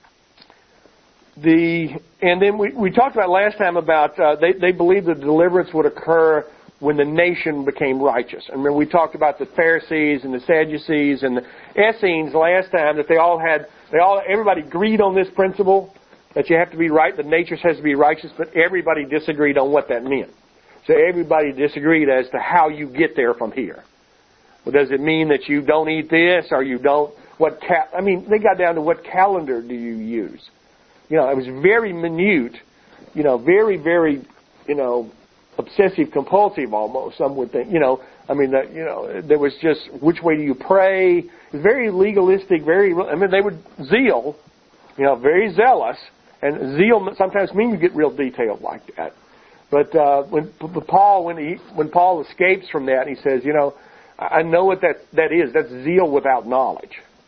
the and then we we talked about last time about uh, they they believed the deliverance would occur when the nation became righteous. And remember, we talked about the Pharisees and the Sadducees and the Essenes last time, that they all had, they all, everybody agreed on this principle, that you have to be right, the nature has to be righteous, but everybody disagreed on what that meant. So everybody disagreed as to how you get there from here. Well, does it mean that you don't eat this, or you don't, what, ca- I mean, they got down to what calendar do you use? You know, it was very minute, you know, very, very, you know, obsessive compulsive almost, some would think. You know, I mean, that, you know, there was just, which way do you pray? It was very legalistic, very, I mean, they would, zeal, you know, very zealous, and zeal sometimes means you get real detailed like that. But uh, when but Paul, when he, when Paul escapes from that, he says, you know, I know what that, that is. That's zeal without knowledge.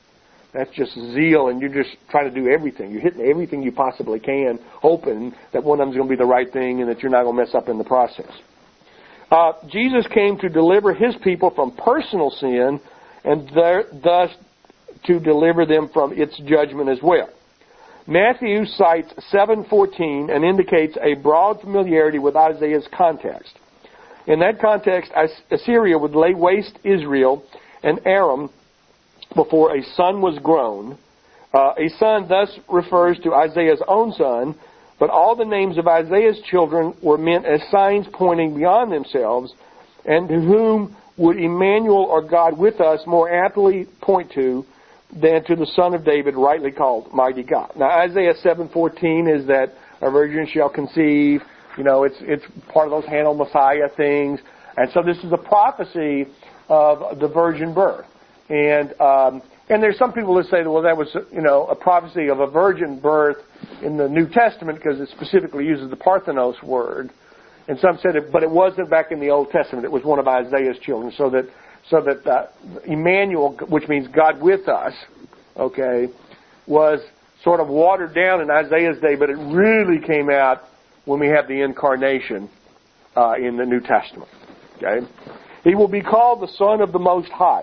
That's just zeal, and you're just trying to do everything. You're hitting everything you possibly can, hoping that one of them's going to be the right thing and that you're not going to mess up in the process. Uh, Jesus came to deliver His people from personal sin, and there, thus to deliver them from its judgment as well. Matthew cites seven fourteen and indicates a broad familiarity with Isaiah's context. In that context, Assyria would lay waste Israel and Aram before a son was grown. Uh, a son thus refers to Isaiah's own son, but all the names of Isaiah's children were meant as signs pointing beyond themselves, and to whom would Emmanuel, or God with us, more aptly point to than to the Son of David, rightly called Mighty God. Now, Isaiah seven fourteen is that a virgin shall conceive. You know, it's it's part of those Hannah Messiah things. And so this is a prophecy of the virgin birth. And um, and there's some people that say, well, that was, you know, a prophecy of a virgin birth in the New Testament because it specifically uses the Parthenos word. And some said it, but it wasn't back in the Old Testament. It was one of Isaiah's children. So that so that uh, Emmanuel, which means God with us, okay, was sort of watered down in Isaiah's day, but it really came out when we have the incarnation uh, in the New Testament. Okay, He will be called the Son of the Most High.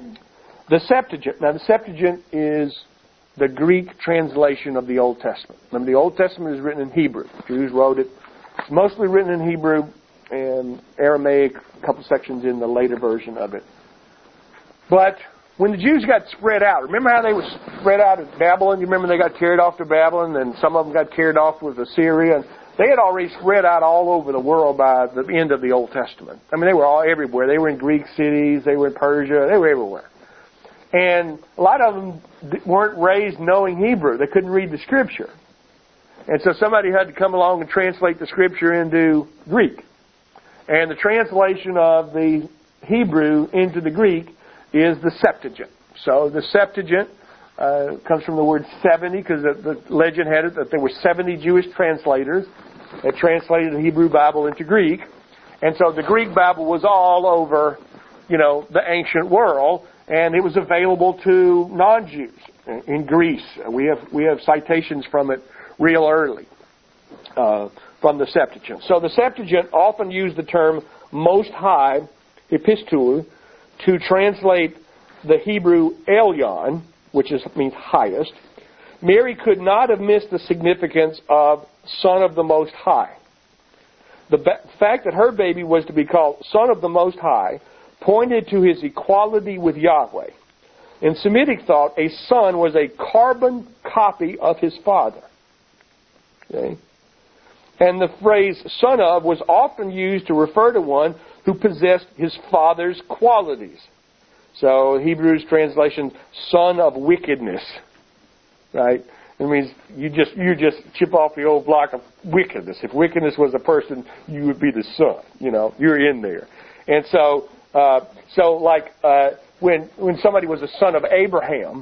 The Septuagint. Now, the Septuagint is the Greek translation of the Old Testament. Remember, the Old Testament is written in Hebrew. Jews wrote it. It's mostly written in Hebrew and Aramaic, a couple sections in the later version of it. But when the Jews got spread out, remember how they were spread out at Babylon? You remember they got carried off to Babylon, and some of them got carried off with Assyria. And they had already spread out all over the world by the end of the Old Testament. I mean, they were all everywhere. They were in Greek cities. They were in Persia. They were everywhere. And a lot of them weren't raised knowing Hebrew. They couldn't read the Scripture. And so somebody had to come along and translate the Scripture into Greek. And the translation of the Hebrew into the Greek is the Septuagint. So the Septuagint uh, comes from the word seventy, because the, the legend had it that there were seventy Jewish translators that translated the Hebrew Bible into Greek. And so the Greek Bible was all over, you know, the ancient world, and it was available to non-Jews in Greece. We have we have citations from it real early. Uh, from the Septuagint. So the Septuagint often used the term Most High, epistul, to translate the Hebrew Elyon, which is, means highest. Mary could not have missed the significance of Son of the Most High. The ba- fact that her baby was to be called Son of the Most High pointed to His equality with Yahweh. In Semitic thought, a son was a carbon copy of his father. Okay? And the phrase son of was often used to refer to one who possessed his father's qualities. So Hebrew's translation, son of wickedness. Right? It means you just you just chip off the old block of wickedness. If wickedness was a person, you would be the son. You know, you're in there. And so uh, so like uh, when when somebody was a son of Abraham,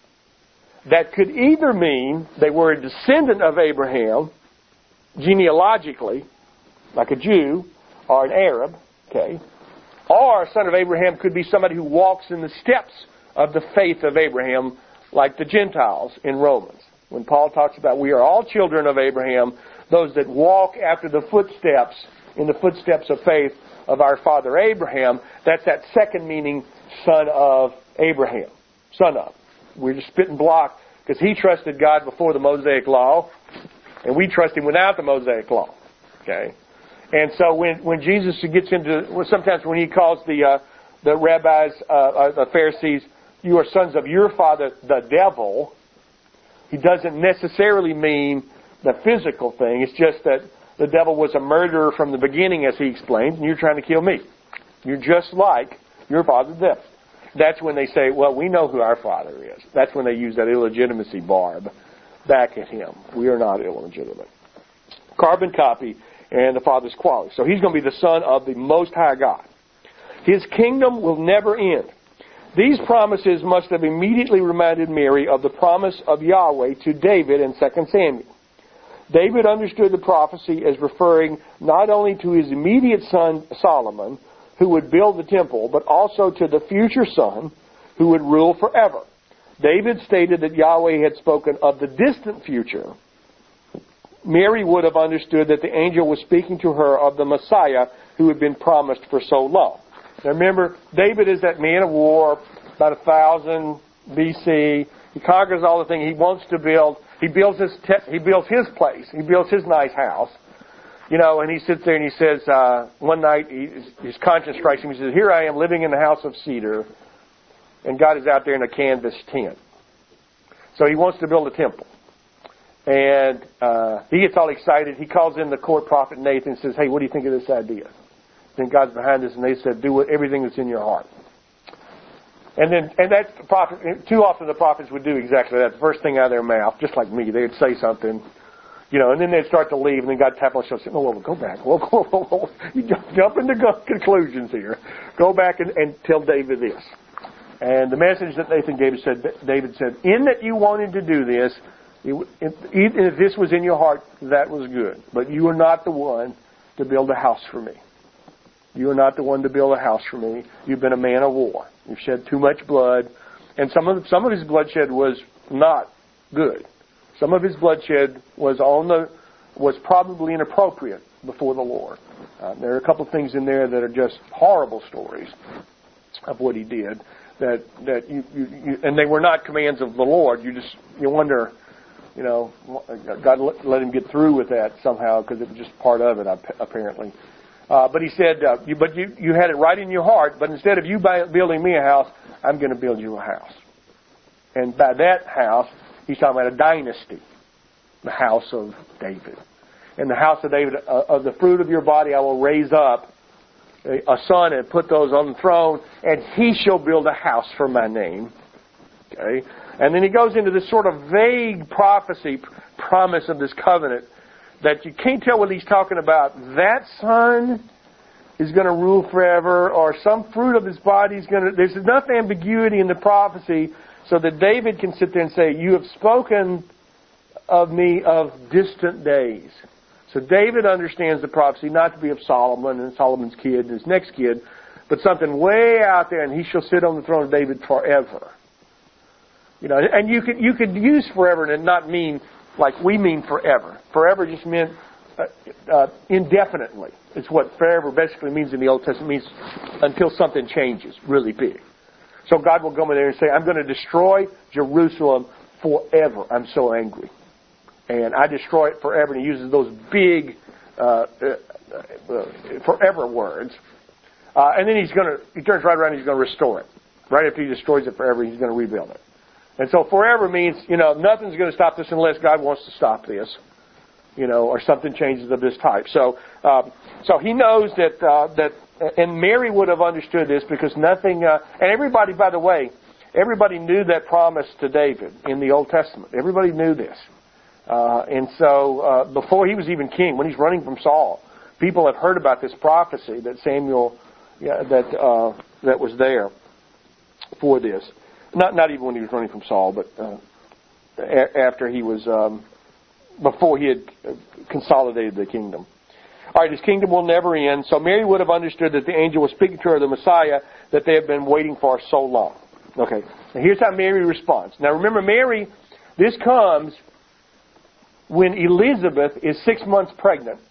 that could either mean they were a descendant of Abraham, genealogically, like a Jew or an Arab, okay, or a son of Abraham could be somebody who walks in the steps of the faith of Abraham, like the Gentiles in Romans. When Paul talks about we are all children of Abraham, those that walk after the footsteps, in the footsteps of faith of our father Abraham, that's that second meaning, son of Abraham. Son of. We're just spitting block because he trusted God before the Mosaic Law, and we trust Him without the Mosaic Law. Okay? And so when, when Jesus gets into, well, sometimes when He calls the uh, the rabbis, uh, the Pharisees, you are sons of your father, the devil, He doesn't necessarily mean the physical thing. It's just that the devil was a murderer from the beginning, as He explains, and you're trying to kill me. You're just like your father, the devil. That's when they say, well, we know who our father is. That's when they use that illegitimacy barb back at Him. We are not illegitimate. Carbon copy and the Father's quality. So He's going to be the Son of the Most High God. His kingdom will never end. These promises must have immediately reminded Mary of the promise of Yahweh to David in Second Samuel. David understood the prophecy as referring not only to his immediate son Solomon, who would build the temple, but also to the future son who would rule forever. David stated that Yahweh had spoken of the distant future, Mary would have understood that the angel was speaking to her of the Messiah who had been promised for so long. Now remember, David is that man of war, about a thousand B C. He conquers all the things. He wants to build. He builds his te- he builds his place. He builds his nice house. You know, and he sits there and he says, uh, one night he, his conscience strikes him. He says, "Here I am living in the house of cedar, and God is out there in a canvas tent." So he wants to build a temple. And uh, he gets all excited. He calls in the court prophet Nathan and says, "Hey, what do you think of this idea?" Then God's behind this, and they said, "Do what, everything that's in your heart." And then, and that's the prophet. Too often the prophets would do exactly that. The first thing out of their mouth, just like me, they'd say something, you know, and then they'd start to leave, and then God tap on the shoulder and say, "No, whoa, go back. Whoa, whoa, whoa, whoa. You jump into conclusions here. Go back and, and tell David this." And the message that Nathan gave said, David said, "In that you wanted to do this, even if this was in your heart, that was good. But you are not the one to build a house for me. You are not the one to build a house for me. You've been a man of war. You've shed too much blood." And some of some of his bloodshed was not good. Some of his bloodshed was on the was probably inappropriate before the Lord. Uh, there are a couple of things in there that are just horrible stories of what he did. That that you, you, you and they were not commands of the Lord. You just you wonder, you know, God let, let him get through with that somehow because it was just part of it apparently. Uh, but he said, uh, you, but you, you had it right in your heart, but instead of you buy, building me a house, I'm going to build you a house. And by that house, he's talking about a dynasty, the house of David. And the house of David, uh, of the fruit of your body, I will raise up a, a son and put those on the throne, and he shall build a house for my name. Okay? And then he goes into this sort of vague prophecy, promise of this covenant, that you can't tell what he's talking about. That son is going to rule forever, or some fruit of his body is going to... There's enough ambiguity in the prophecy so that David can sit there and say, "You have spoken of me of distant days." So David understands the prophecy not to be of Solomon and Solomon's kid and his next kid, but something way out there, and he shall sit on the throne of David forever. You know, and you could you could use forever and not mean like we mean forever. Forever just meant uh, uh, indefinitely. It's what forever basically means in the Old Testament. It means until something changes really big. So God will come in there and say, "I'm going to destroy Jerusalem forever. I'm so angry. And I destroy it forever." And he uses those big uh, uh, uh, forever words. Uh, and then he's going to, he turns right around and he's going to restore it. Right after he destroys it forever, he's going to rebuild it. And so forever means, you know, nothing's going to stop this unless God wants to stop this, you know, or something changes of this type. So, um, so he knows that uh, that, and Mary would have understood this because nothing. Uh, and everybody, by the way, everybody knew that promise to David in the Old Testament. Everybody knew this, uh, and so uh, before he was even king, when he's running from Saul, people have heard about this prophecy that Samuel, yeah, that uh, that was there for this. Not not even when he was running from Saul, but uh, a- after he was, um, before he had consolidated the kingdom. All right, his kingdom will never end. So Mary would have understood that the angel was speaking to her, the Messiah, that they have been waiting for so long. Okay, now here's how Mary responds. Now remember, Mary, this comes when Elizabeth is six months pregnant,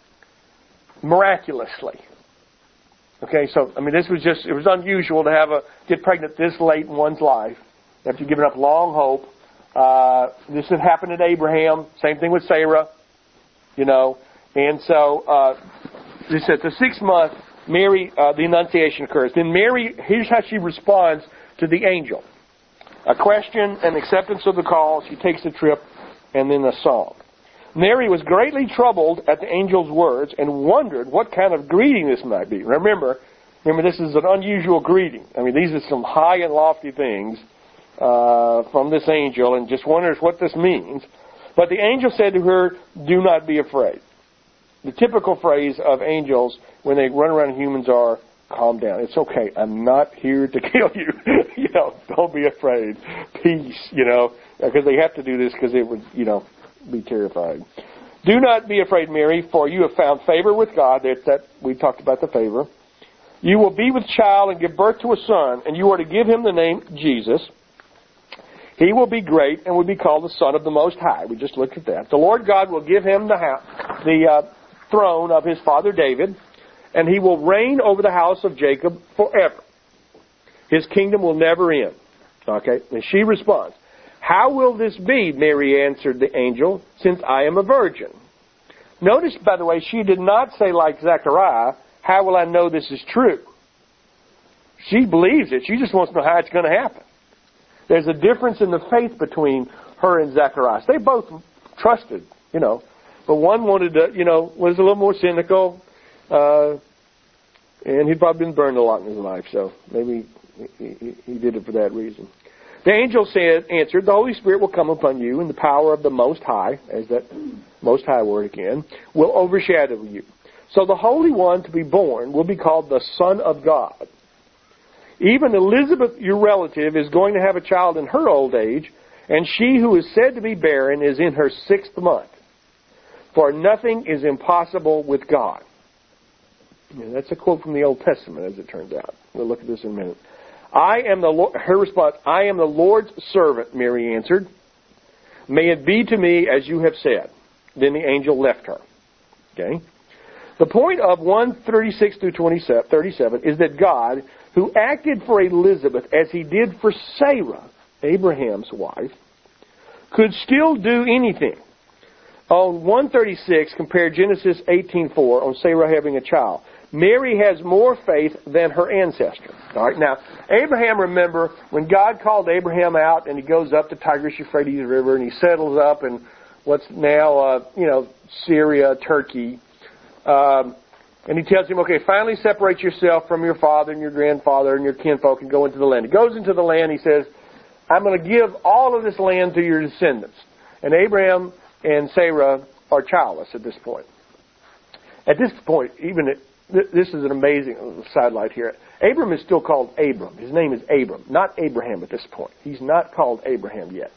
miraculously. Okay, so, I mean, this was just, it was unusual to have a, get pregnant this late in one's life, after giving up long hope. Uh, this had happened to Abraham, same thing with Sarah, you know, and so, uh, this at the sixth month, Mary, uh, the Annunciation occurs. Then Mary, here's how she responds to the angel. A question, an acceptance of the call, she takes the trip, and then a song. Mary was greatly troubled at the angel's words and wondered what kind of greeting this might be. Remember, remember this is an unusual greeting. I mean, these are some high and lofty things uh, from this angel, and just wonders what this means. But the angel said to her, "Do not be afraid." The typical phrase of angels when they run around humans are, "Calm down. It's okay. I'm not here to kill you. You know, don't be afraid. Peace." You know, because they have to do this because it would, you know, be terrified. "Do not be afraid, Mary, for you have found favor with God." That, that we talked about the favor. "You will be with child and give birth to a son, and you are to give him the name Jesus. He will be great and will be called the Son of the Most High. We just looked at that. The Lord God will give him the, ha- the uh, throne of his father David, and he will reign over the house of Jacob forever. His kingdom will never end. Okay? And she responds, how will this be, Mary answered the angel, since I am a virgin? Notice, by the way, she did not say like Zechariah, how will I know this is true? She believes it. She just wants to know how it's going to happen. There's a difference in the faith between her and Zacharias. They both trusted, you know, but one wanted to, you know, was a little more cynical, uh, and he'd probably been burned a lot in his life, so maybe he, he, he did it for that reason. The angel said, answered, the Holy Spirit will come upon you, and the power of the Most High, as that Most High word again, will overshadow you. So the Holy One to be born will be called the Son of God. Even Elizabeth, your relative, is going to have a child in her old age, and she who is said to be barren is in her sixth month. For nothing is impossible with God. And that's a quote from the Old Testament, as it turns out. We'll look at this in a minute. I am the Lord, her response, I am the Lord's servant, Mary answered. May it be to me as you have said. Then the angel left her. Okay? The point of one thirty-six through thirty-seven is that God, who acted for Elizabeth as he did for Sarah, Abraham's wife, could still do anything. On one thirty-six, compare Genesis eighteen four on Sarah having a child. Mary has more faith than her ancestor. All right, now, Abraham, remember, when God called Abraham out and he goes up the Tigris-Euphrates River and he settles up in what's now, uh, you know, Syria, Turkey, um, and he tells him, okay, finally separate yourself from your father and your grandfather and your kinfolk and go into the land. He goes into the land, he says, I'm going to give all of this land to your descendants. And Abraham and Sarah are childless at this point. At this point, even it, this is an amazing sidelight here. Abram is still called Abram. His name is Abram, not Abraham at this point. He's not called Abraham yet.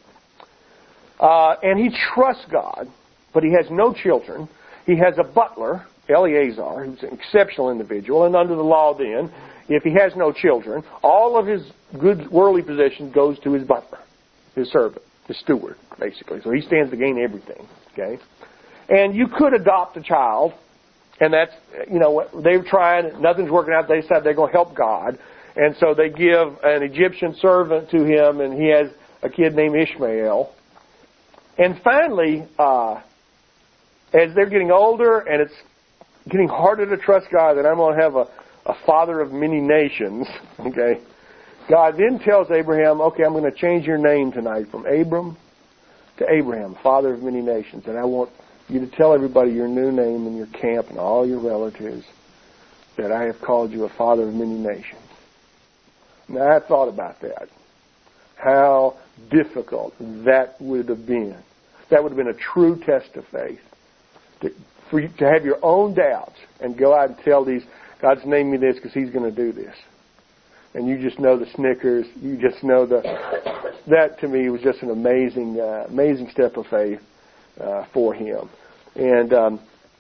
Uh, and he trusts God, but he has no children. He has a butler, Eleazar, who's an exceptional individual, and under the law then, if he has no children, all of his good worldly possession goes to his butler, his servant, his steward, basically. So he stands to gain everything, okay? And you could adopt a child, and that's, you know, they've tried, nothing's working out, they decide they're going to help God, and so they give an Egyptian servant to him, and he has a kid named Ishmael. And finally, uh, as they're getting older, and it's getting harder to trust God, that I'm going to have a, a father of many nations, okay, God then tells Abraham, okay, I'm going to change your name tonight from Abram to Abraham, father of many nations, and I want you to tell everybody your new name in your camp and all your relatives that I have called you a father of many nations. Now, I thought about that. How difficult that would have been. That would have been a true test of faith. To, for you to have your own doubts and go out and tell these, God's named me this because He's going to do this. And you just know the snickers. You just know the... That, to me, was just an amazing, uh, amazing step of faith uh, for him. And um,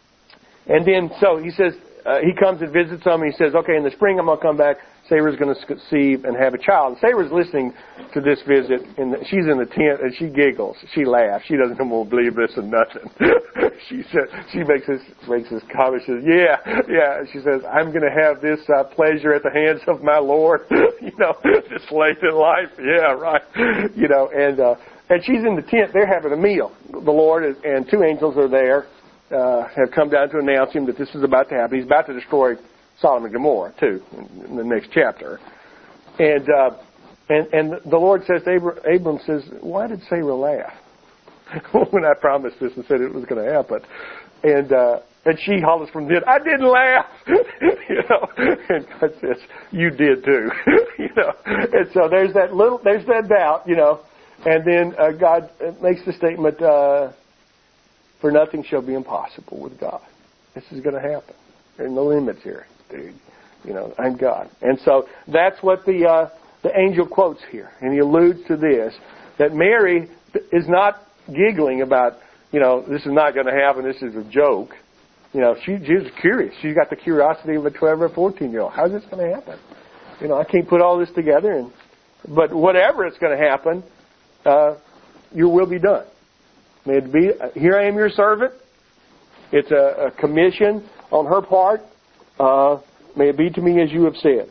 and then, so he says, uh, he comes and visits them, and he says, okay, in the spring I'm going to come back. Sarah's going to conceive and have a child. And Sarah's listening to this visit, and she's in the tent, and she giggles. She laughs. She doesn't want to believe this or nothing. she said, she makes this makes this comment. She says, yeah, yeah. She says, I'm going to have this uh, pleasure at the hands of my Lord. you know, this late in life. Yeah, right. You know, and uh, and she's in the tent. They're having a meal. The Lord is, and two angels are there, uh, have come down to announce him that this is about to happen. He's about to destroy Sodom and Gomorrah, too, in the next chapter. And uh, and and the Lord says to Abram, Abram says, why did Sarah laugh? when I promised this and said it was going to happen. And uh, and she hollers from the end, I didn't laugh. you know, and God says, you did too. you know, and so there's that little, there's that doubt, you know. And then uh, God makes the statement, uh, for nothing shall be impossible with God. This is going to happen. There are no limits here. Dude, you know, I'm God. And so that's what the uh, the angel quotes here. And he alludes to this, that Mary is not giggling about, you know, this is not going to happen, this is a joke. You know, she, she's curious. She's got the curiosity of a twelve or fourteen-year-old. How's this going to happen? You know, I can't put all this together. And But whatever it's going to happen, uh, your will be done. May it be, here I am your servant. It's a, a commission on her part. Uh, may it be to me as you have said.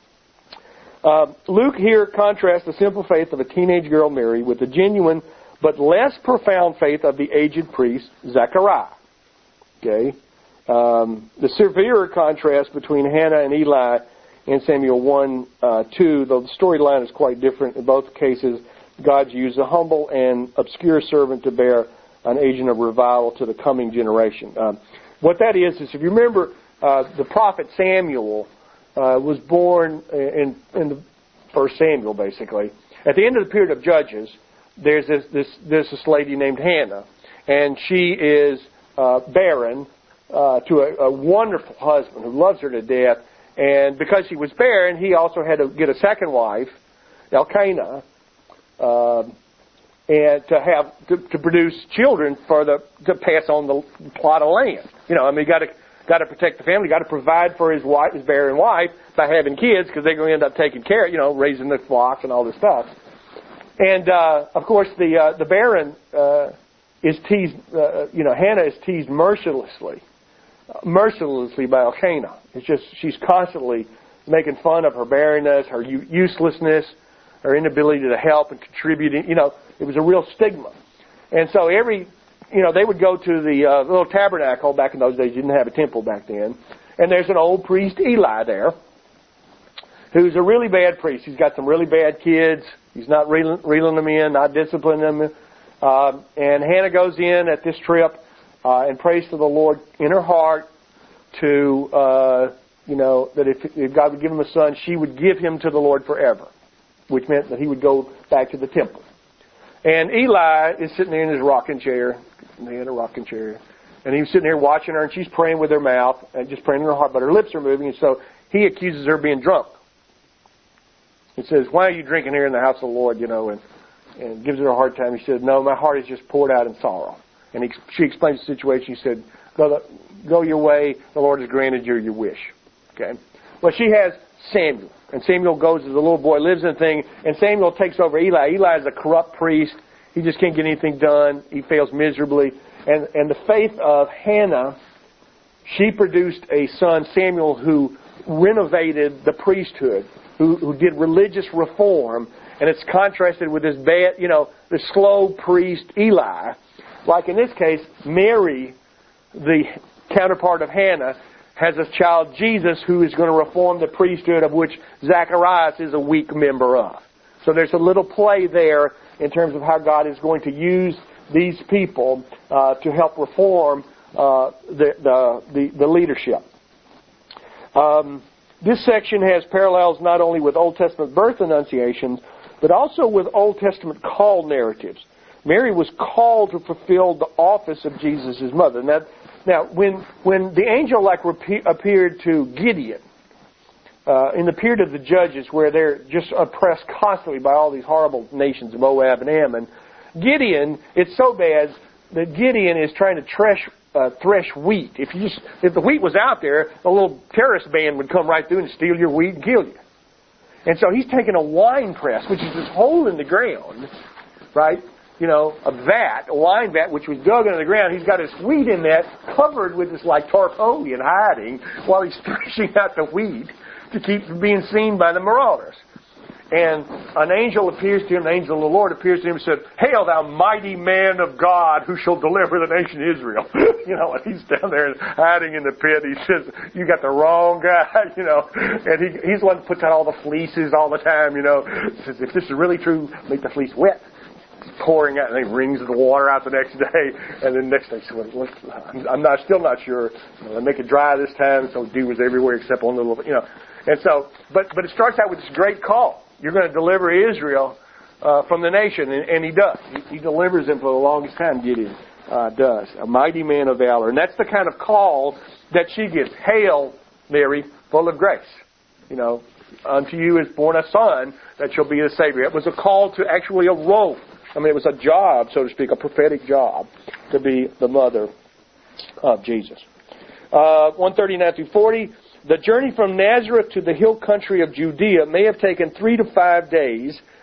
Uh, Luke here contrasts the simple faith of a teenage girl, Mary, with the genuine but less profound faith of the aged priest, Zechariah. Okay? Um, the severer contrast between Hannah and Eli in Samuel one, uh, two, though the storyline is quite different in both cases, God used a humble and obscure servant to bear an agent of revival to the coming generation. Um, what that is, is if you remember, uh, the prophet Samuel uh, was born in, in the First Samuel, basically. At the end of the period of Judges, there's this this, this, this lady named Hannah, and she is uh, barren uh, to a, a wonderful husband who loves her to death. And because she was barren, he also had to get a second wife, Elkanah, uh, and to have to, to produce children for the to pass on the plot of land. You know, I mean, you got to got to protect the family, got to provide for his wife, his barren wife, by having kids, because they're going to end up taking care, you know, raising the flocks and all this stuff. And uh, of course, the uh, the barren uh, is teased. Uh, you know, Hannah is teased mercilessly, mercilessly by Elkanah. It's just she's constantly making fun of her barrenness, her u- uselessness, her inability to help and contribute. You know, it was a real stigma. And so every, you know, they would go to the uh, little tabernacle. Back in those days, you didn't have a temple back then. And there's an old priest, Eli, there, who's a really bad priest. He's got some really bad kids. He's not reeling, reeling them in, not disciplining them. Uh, and Hannah goes in at this trip uh, and prays to the Lord in her heart to, uh, you know, that if, if God would give him a son, she would give him to the Lord forever, which meant that he would go back to the temple. And Eli is sitting there in his rocking chair. They had a rocking chair. And he was sitting there watching her, and she's praying with her mouth, and just praying in her heart, but her lips are moving, and so he accuses her of being drunk. He says, why are you drinking here in the house of the Lord, you know, and, and gives her a hard time. He said, no, my heart is just poured out in sorrow. And he, she explains the situation. He said, go, the, go your way, the Lord has granted you your wish. Okay. Well, she has Samuel. And Samuel goes as a little boy, lives in a thing, and Samuel takes over Eli. Eli is a corrupt priest. He just can't get anything done. He fails miserably. And, and the faith of Hannah, she produced a son, Samuel, who renovated the priesthood, who, who did religious reform, and it's contrasted with this bad, you know, the slow priest Eli. Like in this case, Mary, the counterpart of Hannah, has a child, Jesus, who is going to reform the priesthood of which Zacharias is a weak member of. So there's a little play there in terms of how God is going to use these people uh, to help reform uh, the, the, the, the leadership. Um, this section has parallels not only with Old Testament birth annunciations, but also with Old Testament call narratives. Mary was called to fulfill the office of Jesus' mother. Now, now when when the angel like repe- appeared to Gideon uh, in the period of the Judges, where they're just oppressed constantly by all these horrible nations, Moab and Ammon, Gideon, it's so bad that Gideon is trying to thresh uh, thresh wheat. If you just if the wheat was out there, a little terrorist band would come right through and steal your wheat and kill you. And so he's taking a wine press, which is this hole in the ground, right? You know, a vat, a wine vat, which was dug into the ground. He's got his wheat in that, covered with this like tarpaulin hiding, while he's threshing out the wheat to keep from being seen by the marauders. And an angel appears to him, an angel of the Lord appears to him and said, "Hail, thou mighty man of God, who shall deliver the nation Israel." You know, and he's down there hiding in the pit. He says, "You got the wrong guy," you know. And he, he's the one that puts out all the fleeces all the time, you know. Says, if this is really true, make the fleece wet. Pouring out, and he wrings the water out the next day, and then next day, so look, I'm not, still not sure. You know, make it dry this time, so dew was everywhere except on the little, you know. And so, but but it starts out with this great call. You're going to deliver Israel uh, from the nation, and, and he does. He, he delivers them for the longest time. Gideon uh, does, a mighty man of valor, and that's the kind of call that she gets. Hail, Mary, full of grace. You know, unto you is born a son that shall be the Savior. It was a call to actually a role. I mean, it was a job, so to speak, a prophetic job to be the mother of Jesus. Uh, one thirty-nine through forty, the journey from Nazareth to the hill country of Judea may have taken three to five days,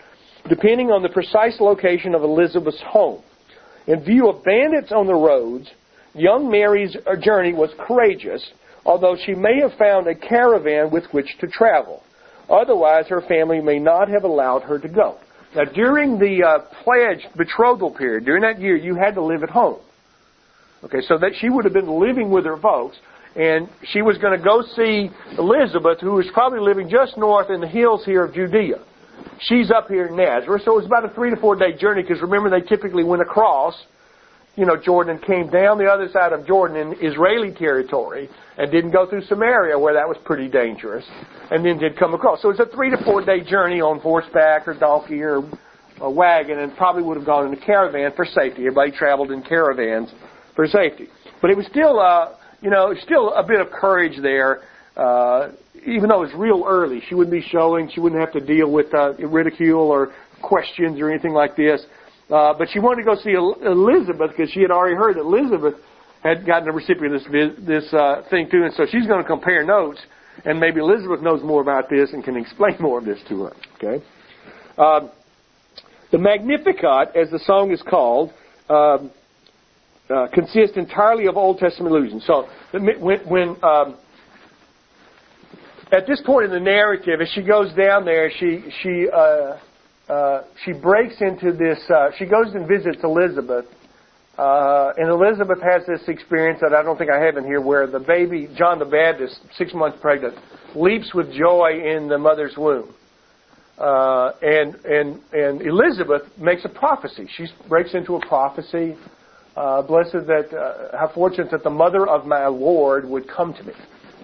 depending on the precise location of Elizabeth's home. In view of bandits on the roads, young Mary's journey was courageous, although she may have found a caravan with which to travel. Otherwise, her family may not have allowed her to go. Now, during the uh, pledge betrothal period, during that year, you had to live at home. Okay, so that she would have been living with her folks, and she was going to go see Elizabeth, who was probably living just north in the hills here of Judea. She's up here in Nazareth, so it was about a three to four day journey, because remember, they typically went across, you know, Jordan, and came down the other side of Jordan in Israeli territory, and didn't go through Samaria, where that was pretty dangerous, and then did come across. So it's a three to four day journey on horseback or donkey or a wagon, and probably would have gone in a caravan for safety. Everybody traveled in caravans for safety. But it was still, uh, you know, still a bit of courage there, uh, even though it was real early. She wouldn't be showing, she wouldn't have to deal with uh, ridicule or questions or anything like this. Uh, but she wanted to go see Elizabeth, because she had already heard that Elizabeth had gotten a recipient of this, this uh, thing too, and so she's going to compare notes, and maybe Elizabeth knows more about this and can explain more of this to her. Okay, um, the Magnificat, as the song is called, um, uh, consists entirely of Old Testament allusions. So when, when um, at this point in the narrative, as she goes down there, she she uh, uh, she breaks into this. Uh, she goes and visits Elizabeth. Uh, and Elizabeth has this experience that I don't think I have in here, where the baby, John the Baptist, six months pregnant, leaps with joy in the mother's womb. Uh, and, and, and Elizabeth makes a prophecy. She breaks into a prophecy. Uh, blessed that, uh, how fortunate that the mother of my Lord would come to me.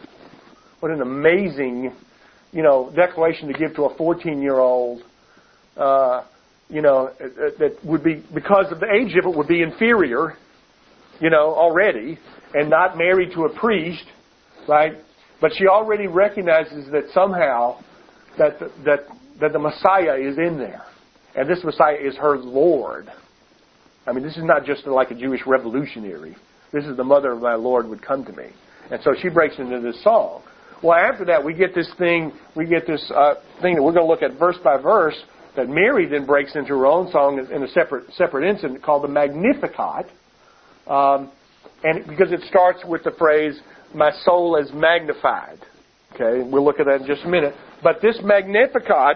What an amazing, you know, declaration to give to a fourteen-year-old, uh, you know, that would be, because of the age of it, would be inferior, you know, already, and not married to a priest, right? But she already recognizes that somehow that the, that that the Messiah is in there, and this Messiah is her Lord. I mean, this is not just like a Jewish revolutionary. This is the mother of my Lord would come to me, and so she breaks into this song. Well, after that, we get this thing. We get this uh, thing that we're going to look at verse by verse. That Mary then breaks into her own song in a separate separate incident called the Magnificat, um, and because it starts with the phrase "My soul is magnified." Okay, we'll look at that in just a minute. But this Magnificat,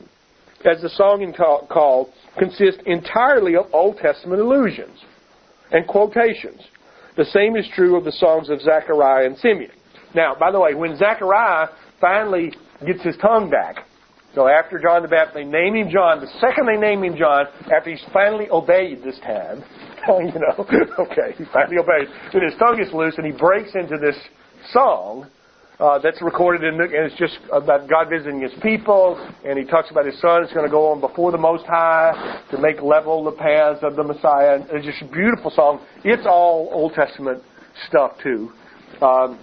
as the song is called, consists entirely of Old Testament allusions and quotations. The same is true of the songs of Zechariah and Simeon. Now, by the way, when Zechariah finally gets his tongue back. So after John the Baptist, they name him John. The second they name him John, after he's finally obeyed this time, you know, okay, he finally obeyed, then his tongue is loose and he breaks into this song uh, that's recorded in the, and it's just about God visiting His people, and he talks about His Son. It's going to go on before the Most High to make level the paths of the Messiah. It's just a beautiful song. It's all Old Testament stuff too. Um,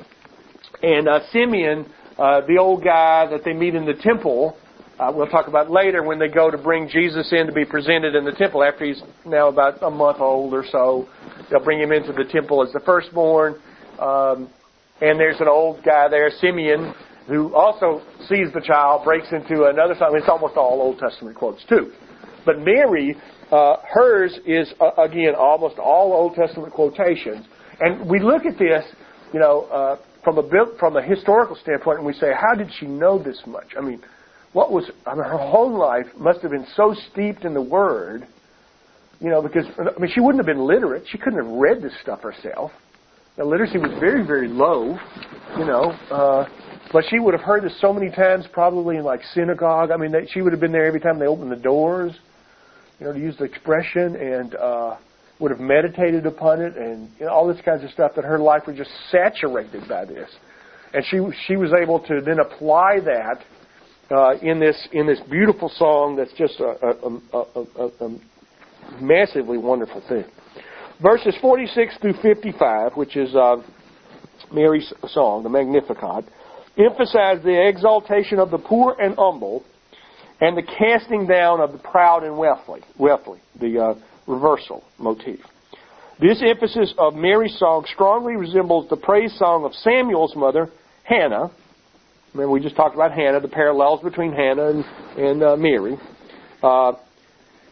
and uh, Simeon, uh, the old guy that they meet in the temple. Uh, we'll talk about later when they go to bring Jesus in to be presented in the temple after he's now about a month old or so. They'll bring him into the temple as the firstborn. Um, and there's an old guy there, Simeon, who also sees the child, breaks into another song. It's almost all Old Testament quotes too. But Mary, uh, hers is, uh, again, almost all Old Testament quotations. And we look at this, you know, uh, from a from a historical standpoint, and we say, how did she know this much? I mean, What was, I mean, her whole life must have been so steeped in the Word, you know, because, I mean, she wouldn't have been literate. She couldn't have read this stuff herself. The literacy was very, very low, you know, uh, but she would have heard this so many times, probably in, like, synagogue. I mean, they, she would have been there every time they opened the doors, you know, to use the expression, and uh, would have meditated upon it, and you know, all this kinds of stuff, that her life was just saturated by this. And she she was able to then apply that Uh, in this in this beautiful song that's just a, a, a, a, a massively wonderful thing. Verses forty-six through fifty-five, which is uh, Mary's song, the Magnificat, emphasize the exaltation of the poor and humble and the casting down of the proud and wealthy, wealthy the uh, reversal motif. This emphasis of Mary's song strongly resembles the praise song of Samuel's mother, Hannah. Remember, we just talked about Hannah, the parallels between Hannah and, and uh, Mary. Uh,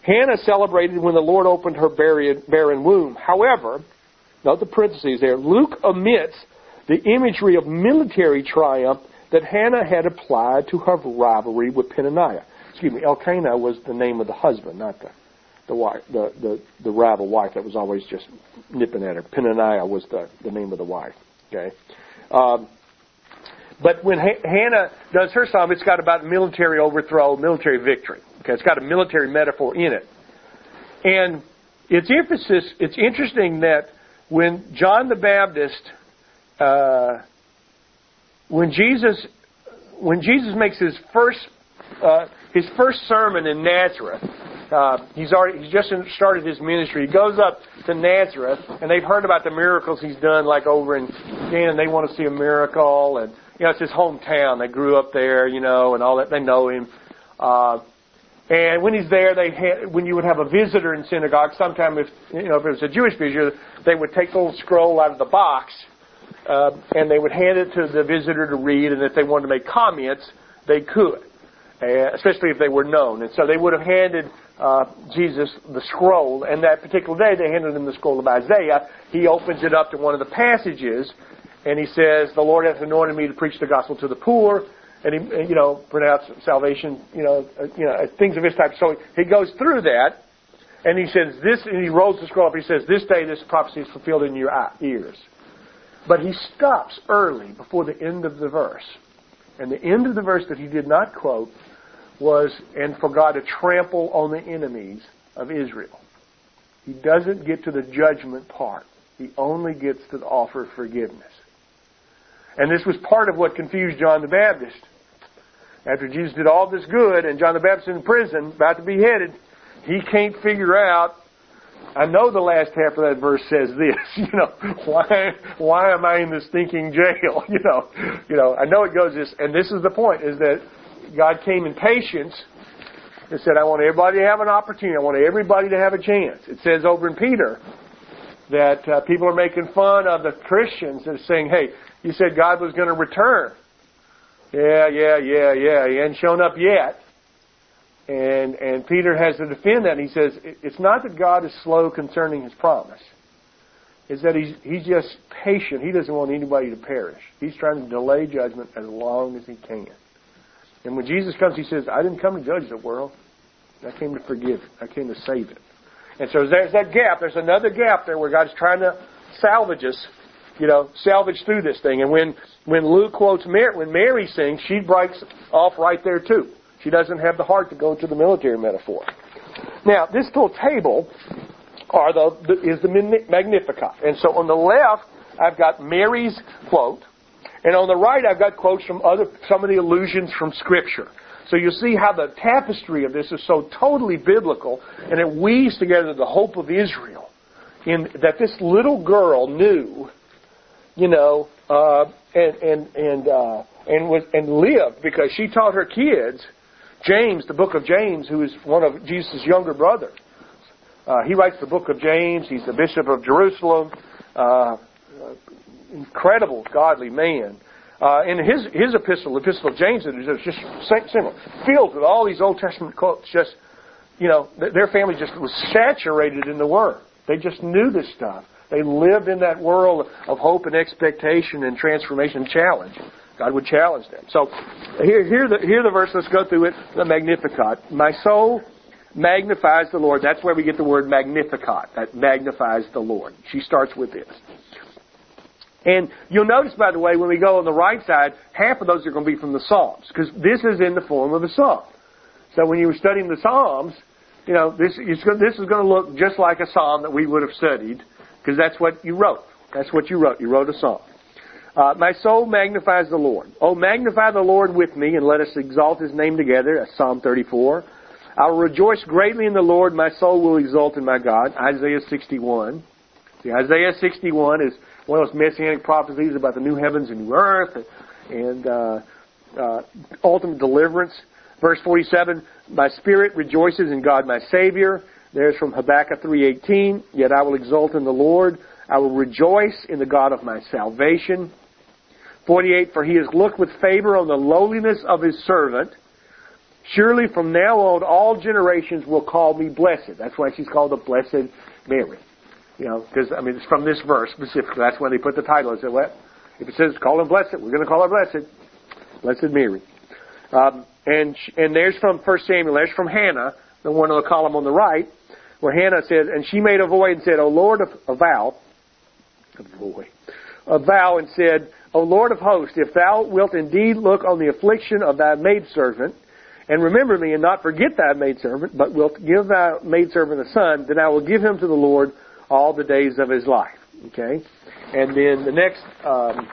Hannah celebrated when the Lord opened her barren womb. However, note the parentheses there, Luke omits the imagery of military triumph that Hannah had applied to her rivalry with Peninnah. Excuse me, Elkanah was the name of the husband, not the the wife, the, the, the rival wife that was always just nipping at her. Peninnah was the, the name of the wife. Okay, um, but when H- Hannah does her psalm, it's got about military overthrow, military victory. Okay, it's got a military metaphor in it, and its emphasis. It's interesting that when John the Baptist, uh, when Jesus, when Jesus makes his first uh, his first sermon in Nazareth. Uh, he's already he's just started his ministry. He goes up to Nazareth, and they've heard about the miracles he's done, like over in Canaan. They want to see a miracle, and you know it's his hometown. They grew up there, you know, and all that. They know him. Uh, and when he's there, they had, when you would have a visitor in synagogue, sometime if you know if it was a Jewish visitor, they would take the little scroll out of the box, uh, and they would hand it to the visitor to read. And if they wanted to make comments, they could, uh, especially if they were known. And so they would have handed Uh, Jesus the scroll, and that particular day they handed him the scroll of Isaiah. He opens it up to one of the passages, and he says, "The Lord hath anointed me to preach the gospel to the poor," and he, you know, pronounce salvation, you know, uh, you know, things of this type. So he goes through that, and he says this, and he rolls the scroll up. He says, "This day this prophecy is fulfilled in your ears." But he stops early before the end of the verse, and the end of the verse that he did not quote was, "and for God to trample on the enemies of Israel." He doesn't get to the judgment part. He only gets to the offer of forgiveness. And this was part of what confused John the Baptist. After Jesus did all this good, and John the Baptist in prison, about to be beheaded, he can't figure out, I know the last half of that verse says this, you know, why why am I in this stinking jail? You know, you know, I know it goes this, and this is the point, is that God came in patience and said, I want everybody to have an opportunity. I want everybody to have a chance. It says over in Peter that uh, people are making fun of the Christians and saying, hey, you said God was going to return. Yeah, yeah, yeah, yeah. He hadn't shown up yet. And and Peter has to defend that. And he says, it's not that God is slow concerning His promise. It's that he's, he's just patient. He doesn't want anybody to perish. He's trying to delay judgment as long as He can. And when Jesus comes, He says, I didn't come to judge the world. I came to forgive it. I came to save it. And so there's that gap. There's another gap there where God's trying to salvage us, you know, salvage through this thing. And when, when Luke quotes Mary, when Mary sings, she breaks off right there too. She doesn't have the heart to go to the military metaphor. Now, this little table are the, the, is the Magnificat. And so on the left, I've got Mary's quote. And on the right, I've got quotes from other some of the allusions from Scripture. So you'll see how the tapestry of this is so totally biblical, and it weaves together the hope of Israel, in that this little girl knew, you know, uh, and and and uh, and was and lived because she taught her kids. James, the book of James, who is one of Jesus' younger brothers, uh, he writes the book of James. He's the bishop of Jerusalem. Uh, Incredible, godly man. Uh, and his his epistle, the epistle of James, is just similar, filled with all these Old Testament quotes. Just, you know, their family just was saturated in the Word. They just knew this stuff. They lived in that world of hope and expectation and transformation and challenge. God would challenge them. So here, here the here the verse. Let's go through it. The Magnificat. My soul magnifies the Lord. That's where we get the word Magnificat. That magnifies the Lord. She starts with this. And you'll notice, by the way, when we go on the right side, half of those are going to be from the Psalms, because this is in the form of a psalm. So when you were studying the Psalms, you know, this is, this is going to look just like a psalm that we would have studied, because that's what you wrote. That's what you wrote. You wrote a psalm. Uh, my soul magnifies the Lord. Oh, magnify the Lord with me, and let us exalt His name together. That's Psalm thirty-four. I will rejoice greatly in the Lord. My soul will exult in my God. Isaiah sixty-one. See, Isaiah sixty-one is one of those messianic prophecies about the new heavens and new earth and, and uh, uh, ultimate deliverance. Verse forty-seven, my spirit rejoices in God my Savior. There's from Habakkuk three eighteen, yet I will exult in the Lord. I will rejoice in the God of my salvation. forty-eight, for He has looked with favor on the lowliness of His servant. Surely from now on all generations will call me blessed. That's why she's called the Blessed Mary. You know, because, I mean, it's from this verse specifically. That's when they put the title. They said, well, if it says call him blessed, we're going to call her blessed. Blessed Mary. Um, and and there's from First Samuel, there's from Hannah, the one on the column on the right, where Hannah says, and she made a vow and said, O Lord of, a vow, a vow, a vow and said, O Lord of hosts, if thou wilt indeed look on the affliction of thy maidservant, and remember me, and not forget thy maidservant, but wilt give thy maidservant a son, then I will give him to the Lord all the days of his life. Okay? And then the next um,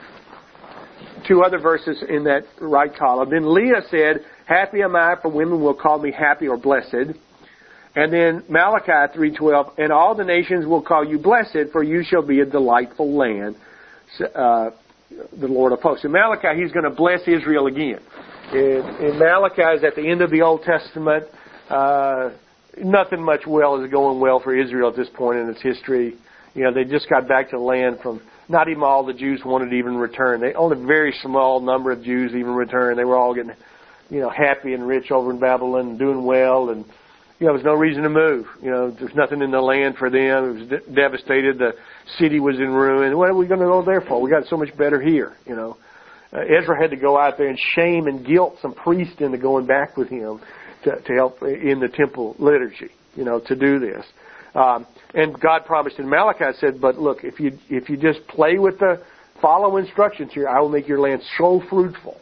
two other verses in that right column. Then Leah said, happy am I, for women will call me happy or blessed. And then Malachi three twelve, and all the nations will call you blessed, for you shall be a delightful land, uh, the Lord of hosts. In Malachi, he's going to bless Israel again. In, in Malachi is at the end of the Old Testament. Uh, nothing much well is going well for Israel at this point in its history. You know, they just got back to the land from, not even all the Jews wanted to even return. They only a very small number of Jews even returned. They were all getting, you know, happy and rich over in Babylon and doing well, and you know, there was no reason to move. You know, there's nothing in the land for them. It was de- devastated. The city was in ruin. What are we going to go there for? We got so much better here, you know. Uh, Ezra had to go out there and shame and guilt some priests into going back with him to, to help in the temple liturgy, you know, to do this. Um, and God promised in Malachi, said, but look, if you if you just play with the follow instructions here, I will make your land so fruitful.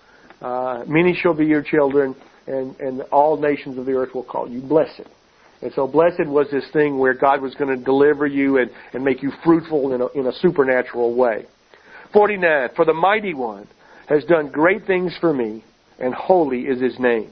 Uh, many shall be your children, and, and all nations of the earth will call you blessed. And so blessed was this thing where God was going to deliver you and, and make you fruitful in a, in a supernatural way. forty-nine, for the Mighty One has done great things for me, and holy is His name.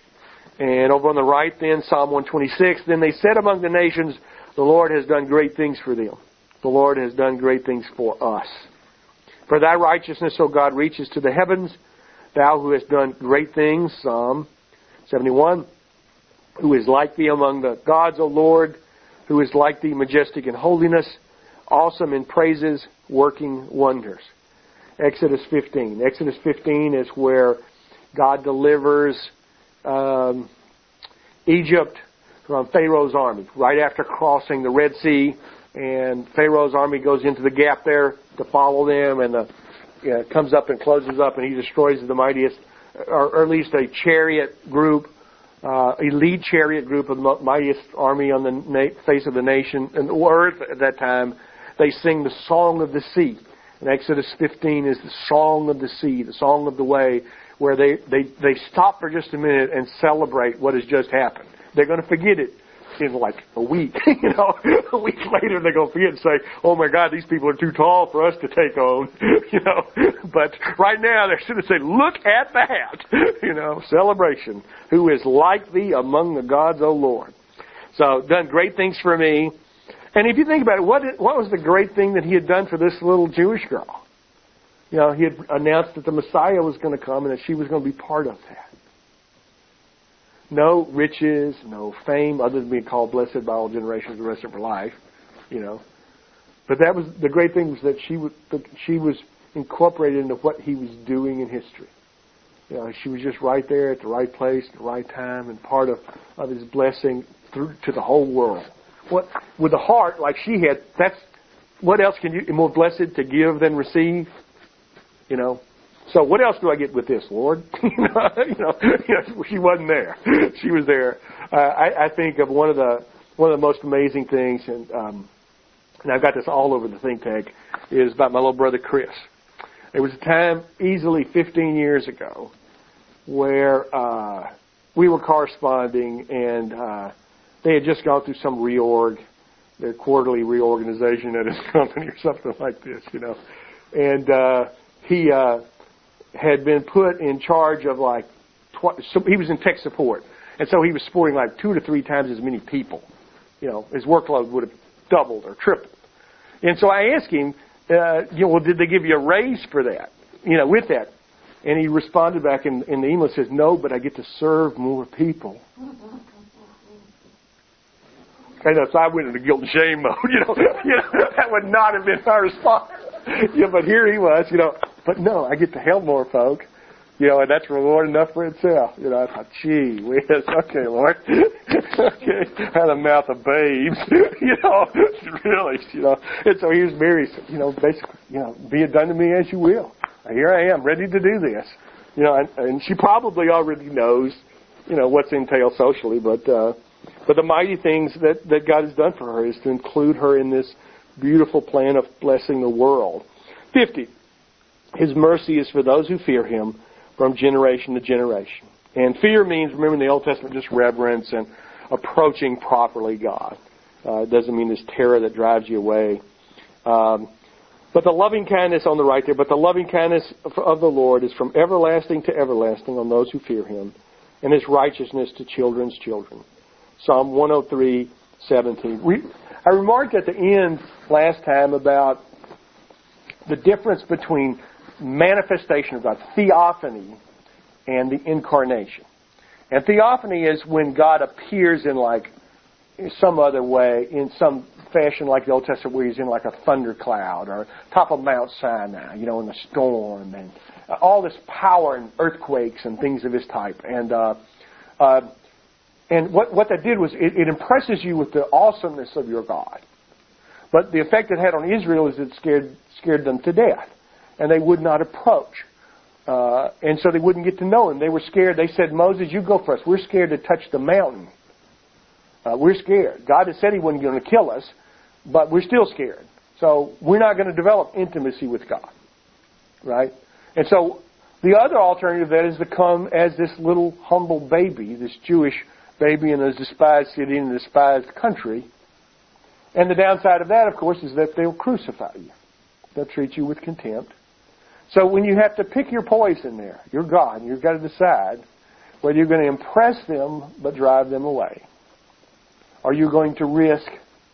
And over on the right then, Psalm one twenty-six, then they said among the nations, the Lord has done great things for them. The Lord has done great things for us. For thy righteousness, O God, reaches to the heavens, thou who hast done great things. Psalm seventy-one, who is like thee among the gods, O Lord, who is like thee majestic in holiness, awesome in praises, working wonders. Exodus fifteen. Exodus fifteen is where God delivers um, Egypt from Pharaoh's army, right after crossing the Red Sea, and Pharaoh's army goes into the gap there to follow them, and the, you know, comes up and closes up, and he destroys the mightiest, or, or at least a chariot group, uh, elite chariot group of the mightiest army on the na- face of the nation and the earth at that time. They sing the Song of the Sea. And Exodus fifteen is the Song of the Sea, the Song of the Way, where they, they, they stop for just a minute and celebrate what has just happened. They're going to forget it in like a week. you know, a week later they're going to forget and say, oh my God, these people are too tall for us to take on. you know, but right now they're going to say, look at that. you know, celebration. Who is like thee among the gods, O Lord. So, done great things for me. And if you think about it, what what was the great thing that he had done for this little Jewish girl? You know, he had announced that the Messiah was going to come and that she was going to be part of that. No riches, no fame, other than being called blessed by all generations the rest of her life. You know, but that was the great thing was that she was that she was incorporated into what he was doing in history. You know, she was just right there at the right place, at the right time, and part of, of his blessing through to the whole world. What with a heart like she had, that's what else can you more blessed to give than receive? You know. So what else do I get with this, Lord? you, know, you, know, you know, she wasn't there. She was there. Uh, I, I think of one of the one of the most amazing things, and um, and I've got this all over the think tank, is about my little brother Chris. There was a time, easily fifteen years ago, where uh, we were corresponding, and uh, they had just gone through some reorg, their quarterly reorganization at his company or something like this, you know. And uh, he uh, had been put in charge of like, tw- so he was in tech support. And so he was supporting like two to three times as many people. You know, his workload would have doubled or tripled. And so I asked him, uh, you know, well, did they give you a raise for that? You know, with that. And he responded back in, in the email, says, no, but I get to serve more people. And so I went into guilt and shame mode, you know. you know that would not have been my response. yeah, but here he was, you know. But no, I get to help more folk. You know, and that's reward enough for itself. You know, I thought, gee whiz, okay, Lord. Okay, had a mouth of babes. You know, really, you know. And so here's Mary, you know, basically, you know, be it done to me as you will. Here I am, ready to do this. You know, and, and she probably already knows, you know, what's entailed socially, but uh, but the mighty things that, that God has done for her is to include her in this beautiful plan of blessing the world. fifty. His mercy is for those who fear Him from generation to generation. And fear means, remember in the Old Testament, just reverence and approaching properly God. Uh, it doesn't mean this terror that drives you away. Um, but the loving kindness on the right there, but the loving kindness of the Lord is from everlasting to everlasting on those who fear Him, and His righteousness to children's children. Psalm one oh three, seventeen. We, I remarked at the end last time about the difference between manifestation of God, theophany, and the incarnation. And theophany is when God appears in like in some other way, in some fashion like the Old Testament where He's in like a thundercloud or top of Mount Sinai, you know, in the storm and all this power and earthquakes and things of this type. And uh, uh, and what, what that did was it, it impresses you with the awesomeness of your God. But the effect it had on Israel is it scared scared them to death. And they would not approach. Uh, and so they wouldn't get to know Him. They were scared. They said, Moses, you go first. We're scared to touch the mountain. Uh, we're scared. God has said He wasn't going to kill us, but we're still scared. So we're not going to develop intimacy with God. Right? And so the other alternative then is to come as this little humble baby, this Jewish baby in a despised city, in a despised country. And the downside of that, of course, is that they'll crucify you. They'll treat you with contempt. So when you have to pick your poison there, you're God, and you've got to decide whether you're going to impress them but drive them away. Or you're going to risk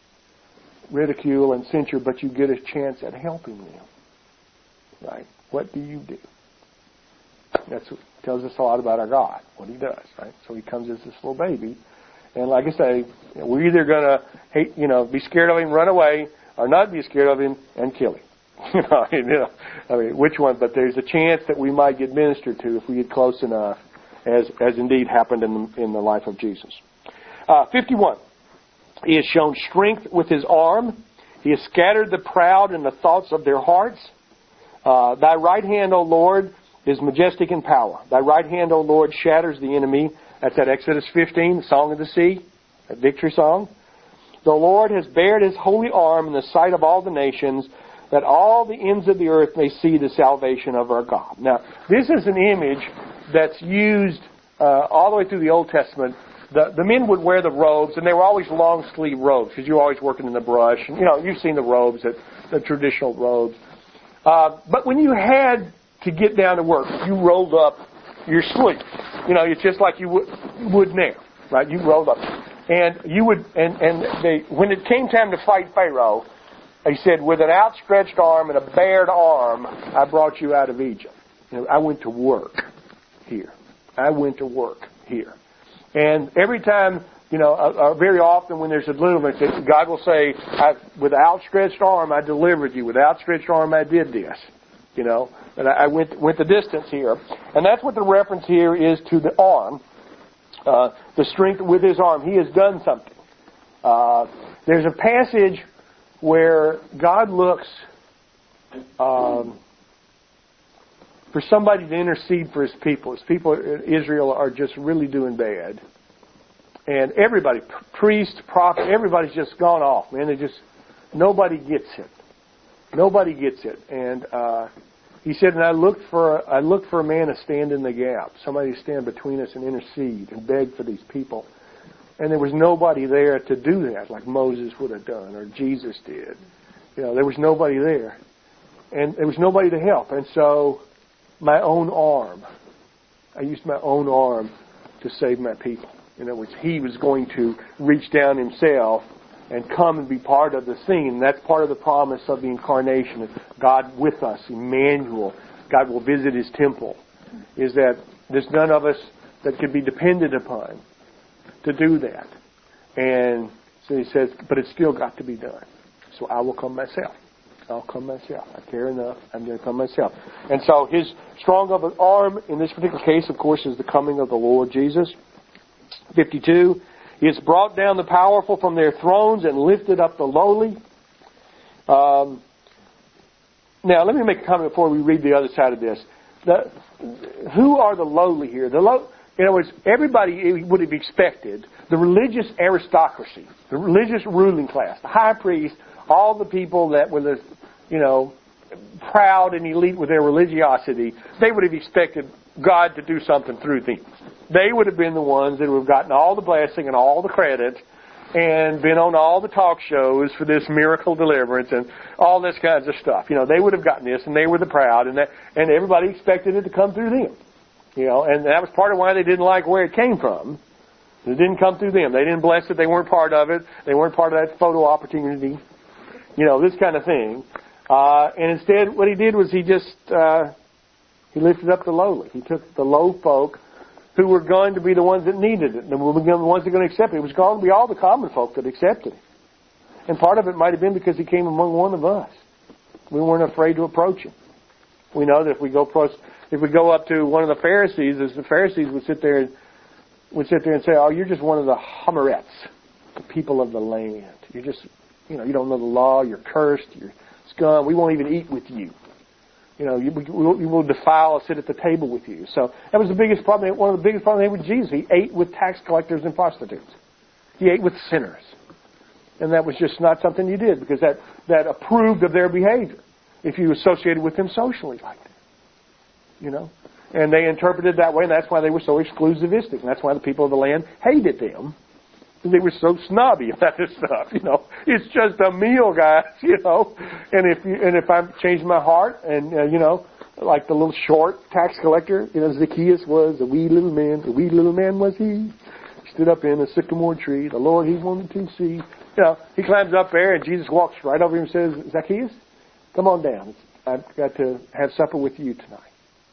ridicule and censure, but you get a chance at helping them. Right? What do you do? That's what tells us a lot about our God, what He does, right? So He comes as this little baby. And like I say, we're either going to hate, you know, be scared of Him, run away, or not be scared of Him and kill Him. You know, I mean, you know, I mean, which one? But there's a chance that we might get ministered to if we get close enough, as as indeed happened in the, in the life of Jesus. Uh, fifty-one. He has shown strength with His arm. He has scattered the proud in the thoughts of their hearts. Uh, Thy right hand, O Lord, is majestic in power. Thy right hand, O Lord, shatters the enemy. That's at Exodus fifteen, the Song of the Sea, a victory song. The Lord has bared His holy arm in the sight of all the nations, that all the ends of the earth may see the salvation of our God. Now, this is an image that's used uh, all the way through the Old Testament. The, the men would wear the robes, and they were always long-sleeve robes, because you were always working in the brush. And, you know, you've seen the robes, the, the traditional robes. Uh, but when you had to get down to work, you rolled up your sleeve. You know, it's just like you would, would now, right? You rolled up. And you would, and, and they, when it came time to fight Pharaoh, He said, with an outstretched arm and a bared arm, I brought you out of Egypt. You know, I went to work here. I went to work here. And every time, you know, uh, uh, very often when there's a deliverance, God will say, I, with outstretched arm, I delivered you. With outstretched arm, I did this. You know, and I, I went went the distance here. And that's what the reference here is to the arm, uh, the strength with His arm. He has done something. Uh, there's a passage where God looks um, for somebody to intercede for His people. His people in Israel are just really doing bad. And everybody, priest, prophet, everybody's just gone off, man. They just, nobody gets it. Nobody gets it. And uh, He said, and I looked for I looked for a man to stand in the gap, somebody to stand between us and intercede and beg for these people. And there was nobody there to do that, like Moses would have done, or Jesus did. You know, there was nobody there. And there was nobody to help. And so, my own arm, I used my own arm to save my people. In other words, He was going to reach down Himself and come and be part of the scene. That's part of the promise of the incarnation. God with us, Emmanuel. God will visit His temple. Is that there's none of us that can be depended upon to do that. And so He says, but it's still got to be done. So I will come myself. I'll come myself. I care enough. I'm going to come myself. And so his strong of an arm in this particular case, of course, is the coming of the Lord Jesus. fifty-two, he has brought down the powerful from their thrones and lifted up the lowly. Um, now, let me make a comment before we read the other side of this. The, who are the lowly here? The low, in other words, everybody would have expected the religious aristocracy, the religious ruling class, the high priest, all the people that were the, you know, proud and elite with their religiosity, they would have expected God to do something through them. They would have been the ones that would have gotten all the blessing and all the credit and been on all the talk shows for this miracle deliverance and all this kinds of stuff. You know, they would have gotten this, and they were the proud, and that, and everybody expected it to come through them. You know, and that was part of why they didn't like where it came from. It didn't come through them. They didn't bless it. They weren't part of it. They weren't part of that photo opportunity. You know, this kind of thing. Uh, and instead, what he did was he just uh, he lifted up the lowly. He took the low folk who were going to be the ones that needed it, and were the ones that were going to accept it. It was going to be all the common folk that accepted it. And part of it might have been because he came among one of us. We weren't afraid to approach him. We know that if we go pros- if we go up to one of the Pharisees, as the Pharisees would sit there and would sit there and say, "Oh, you're just one of the Homerettes, the people of the land. You're just, you know, you don't know the law. You're cursed. You're scum. We won't even eat with you. You know, you, we will defile us, sit at the table with you." So that was the biggest problem. One of the biggest problems they had with Jesus. He ate with tax collectors and prostitutes. He ate with sinners. And that was just not something you did, because that, that approved of their behavior if you associated with them socially like that. You know? And they interpreted it that way, and that's why they were so exclusivistic. And that's why the people of the land hated them. They were so snobby about this stuff, you know. It's just a meal, guys, you know. And if you, and if I change my heart, and uh, you know, like the little short tax collector, you know, Zacchaeus was a wee little man. A wee little man was he. He stood up in a sycamore tree. The Lord he wanted to see. You know, he climbs up there, and Jesus walks right over him and says, "Zacchaeus, come on down. I've got to have supper with you tonight."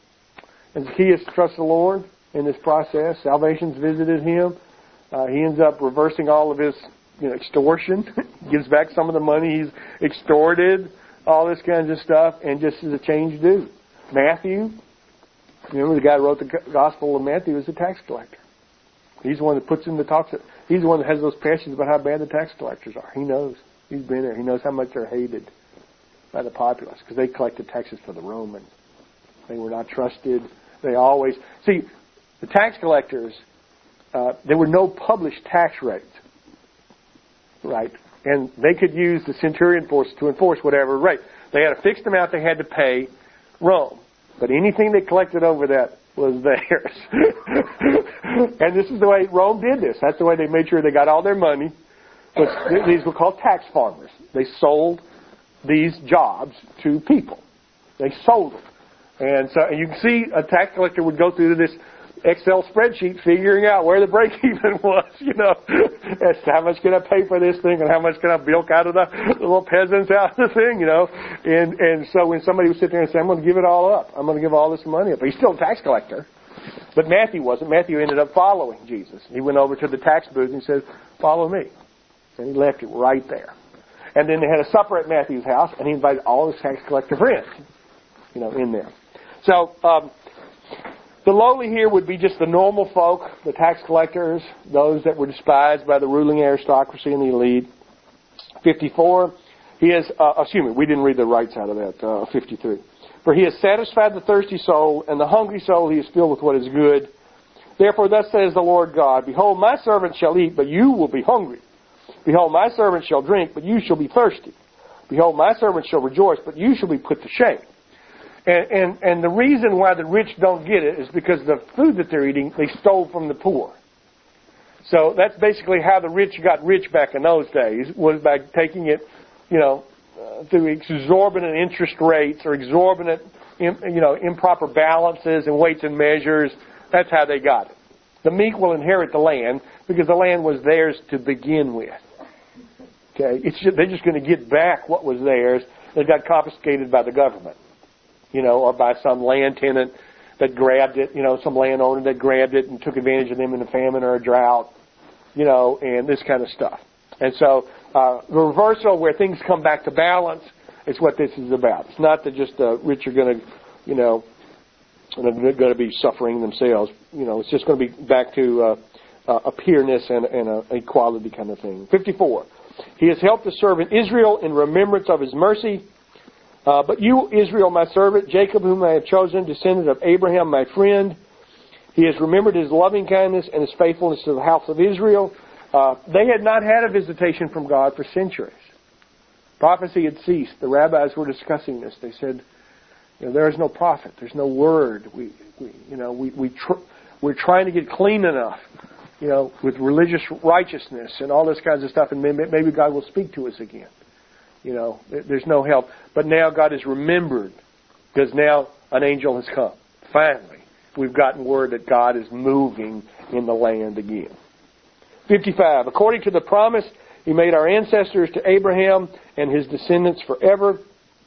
And Zacchaeus trusts the Lord in this process. Salvation's visited him. Uh, he ends up reversing all of his, you know, extortion. Gives back some of the money he's extorted, all this kinds of stuff, and just as a change due. Matthew, remember the guy who wrote the Gospel of Matthew was a tax collector. He's the one that puts in the talks. He's the one that has those passions about how bad the tax collectors are. He knows. He's been there. He knows how much they're hated by the populace because they collected taxes for the Romans. They were not trusted. They always see the tax collectors. Uh, there were no published tax rates, right? And they could use the centurion force to enforce whatever rate. They had a fixed amount they had to pay Rome, but anything they collected over that was theirs. And this is the way Rome did this. That's the way they made sure they got all their money. But these were called tax farmers. They sold these jobs to people. They sold them. And so you can see a tax collector would go through this Excel spreadsheet figuring out where the break-even was, you know. As to how much can I pay for this thing and how much can I bilk out of the, the little peasants out of the thing, you know. And and so when somebody would sit there and say, "I'm going to give it all up. I'm going to give all this money up." But he's still a tax collector. But Matthew wasn't. Matthew ended up following Jesus. He went over to the tax booth and said, "Follow me." And he left it right there. And then they had a supper at Matthew's house, and he invited all his tax collector friends, you know, in there. So, um, the lowly here would be just the normal folk, the tax collectors, those that were despised by the ruling aristocracy and the elite. fifty-four, he has, uh, excuse me, we didn't read the right side of that, uh, fifty-three. For he has satisfied the thirsty soul, and the hungry soul he has filled with what is good. Therefore thus says the Lord God, "Behold, my servant shall eat, but you will be hungry. Behold, my servant shall drink, but you shall be thirsty. Behold, my servant shall rejoice, but you shall be put to shame." And, and, and the reason why the rich don't get it is because the food that they're eating, they stole from the poor. So that's basically how the rich got rich back in those days, was by taking it, you know, uh, through exorbitant interest rates or exorbitant, you know, improper balances and weights and measures. That's how they got it. The meek will inherit the land because the land was theirs to begin with. Okay, it's just, they're just going to get back what was theirs that got confiscated by the government. You know, or by some land tenant that grabbed it, you know, some landowner that grabbed it and took advantage of them in a famine or a drought, you know, and this kind of stuff. And so, uh, the reversal where things come back to balance It's what this is about. It's not that just the rich are going to, you know, they're going to be suffering themselves. You know, it's just going to be back to uh, uh, a peerness and, and a equality kind of thing. fifty-four. He has helped the servant Israel in remembrance of his mercy. Uh, but you, Israel, my servant, Jacob, whom I have chosen, descendant of Abraham, my friend, he has remembered his loving kindness and his faithfulness to the house of Israel. Uh, they had not had a visitation from God for centuries. Prophecy had ceased. The rabbis were discussing this. They said, you know, there is no prophet. There's no word. We, we you know, we, we tr- we're trying to get clean enough, you know, with religious righteousness and all this kinds of stuff, and maybe, maybe God will speak to us again. You know, there's no help. But now God is remembered because now an angel has come. Finally, we've gotten word that God is moving in the land again. fifty-five. According to the promise He made our ancestors to Abraham and his descendants forever.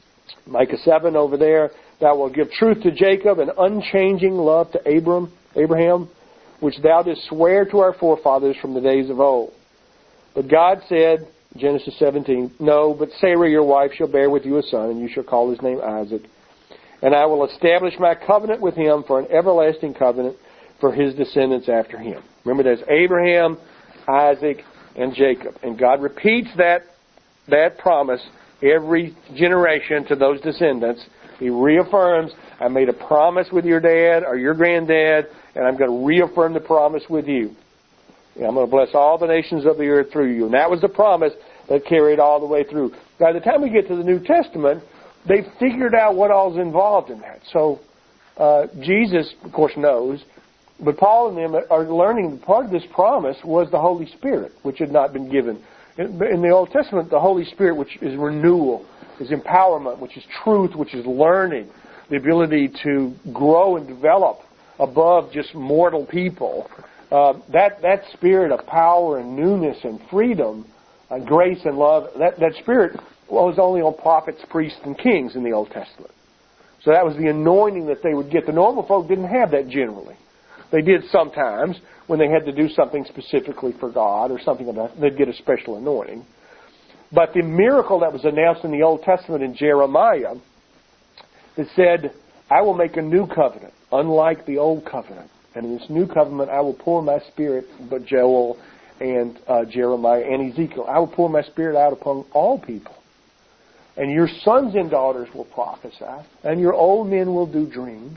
Micah seven over there. Thou wilt give truth to Jacob and unchanging love to Abram, Abraham, which thou didst swear to our forefathers from the days of old. But God said, Genesis seventeen, no, but Sarah your wife shall bear with you a son, and you shall call his name Isaac. And I will establish my covenant with him for an everlasting covenant for his descendants after him. Remember, there's Abraham, Isaac, and Jacob. And God repeats that, that promise every generation to those descendants. He reaffirms, I made a promise with your dad or your granddad, and I'm going to reaffirm the promise with you. And I'm going to bless all the nations of the earth through you. And that was the promise that carried all the way through. By the time we get to the New Testament, they've figured out what all's involved in that. So uh, Jesus, of course, knows. But Paul and them are learning part of this promise was the Holy Spirit, which had not been given. In the Old Testament, the Holy Spirit, which is renewal, is empowerment, which is truth, which is learning, the ability to grow and develop above just mortal people. Uh, that that spirit of power and newness and freedom and grace and love, that, that spirit was only on prophets, priests, and kings in the Old Testament. So that was the anointing that they would get. The normal folk didn't have that generally. They did sometimes when they had to do something specifically for God or something of that. They'd get a special anointing. But the miracle that was announced in the Old Testament in Jeremiah that said, I will make a new covenant, unlike the old covenant. And in this new covenant, I will pour my spirit, but Joel and uh, Jeremiah and Ezekiel, I will pour my spirit out upon all people. And your sons and daughters will prophesy, and your old men will do dreams.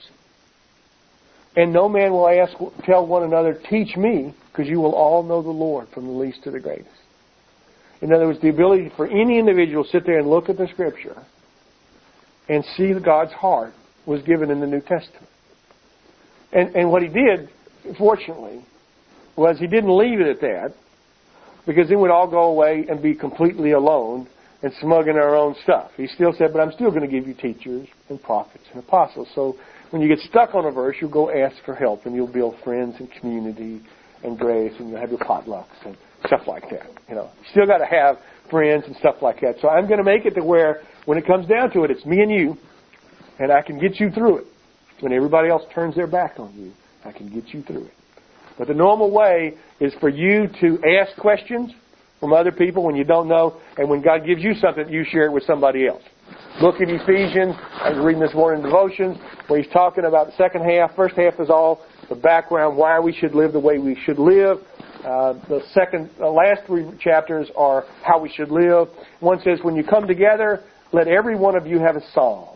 And no man will ask, tell one another, teach me, because you will all know the Lord from the least to the greatest. In other words, the ability for any individual to sit there and look at the Scripture and see God's heart was given in the New Testament. And, and what he did, fortunately, was he didn't leave it at that, because then we'd all go away and be completely alone and smugging our own stuff. He still said, but I'm still going to give you teachers and prophets and apostles. So when you get stuck on a verse, you'll go ask for help, and you'll build friends and community and grace, and you'll have your potlucks and stuff like that. You know, you still got to have friends and stuff like that. So I'm going to make it to where, when it comes down to it, it's me and you, and I can get you through it. When everybody else turns their back on you, I can get you through it. But the normal way is for you to ask questions from other people when you don't know, and when God gives you something, you share it with somebody else. Look at Ephesians. I was reading this morning in devotions where he's talking about the second half. First half is all the background, why we should live the way we should live. Uh, the second, the last three chapters are how we should live. One says, when you come together, let every one of you have a psalm.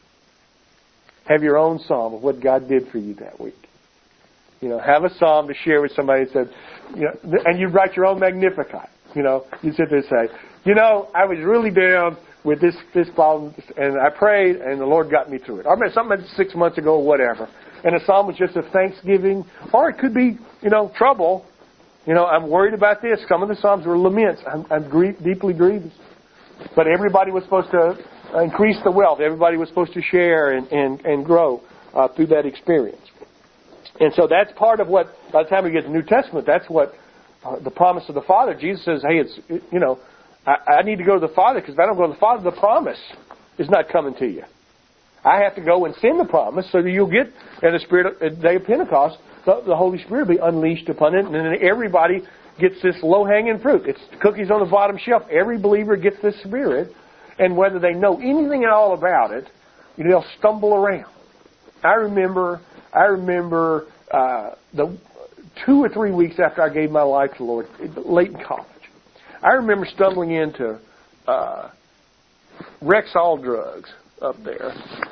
Have your own psalm of what God did for you that week. You know, have a psalm to share with somebody and said, you know, and you write your own Magnificat. You know, you sit there and say, you know, I was really down with this, this problem, and I prayed, and the Lord got me through it. I mean, something six months ago, or whatever. And a psalm was just a thanksgiving, or it could be, you know, trouble. You know, I'm worried about this. Some of the psalms were laments. I'm, I'm grief, deeply grieved. But everybody was supposed to increase the wealth. Everybody was supposed to share and, and, and grow uh, through that experience. And so that's part of what, by the time we get to the New Testament, that's what uh, the promise of the Father. Jesus says, hey, it's, it, you know, I, I need to go to the Father, because if I don't go to the Father, the promise is not coming to you. I have to go and send the promise so that you'll get, in the Spirit, at the day of Pentecost, the, the Holy Spirit will be unleashed upon it, and then everybody gets this low-hanging fruit. It's cookies on the bottom shelf. Every believer gets this Spirit, And whether they know anything at all about it, you know, they'll stumble around. I remember, I remember uh, the two or three weeks after I gave my life to the Lord, late in college, I remember stumbling into uh, Rexall drugs up there,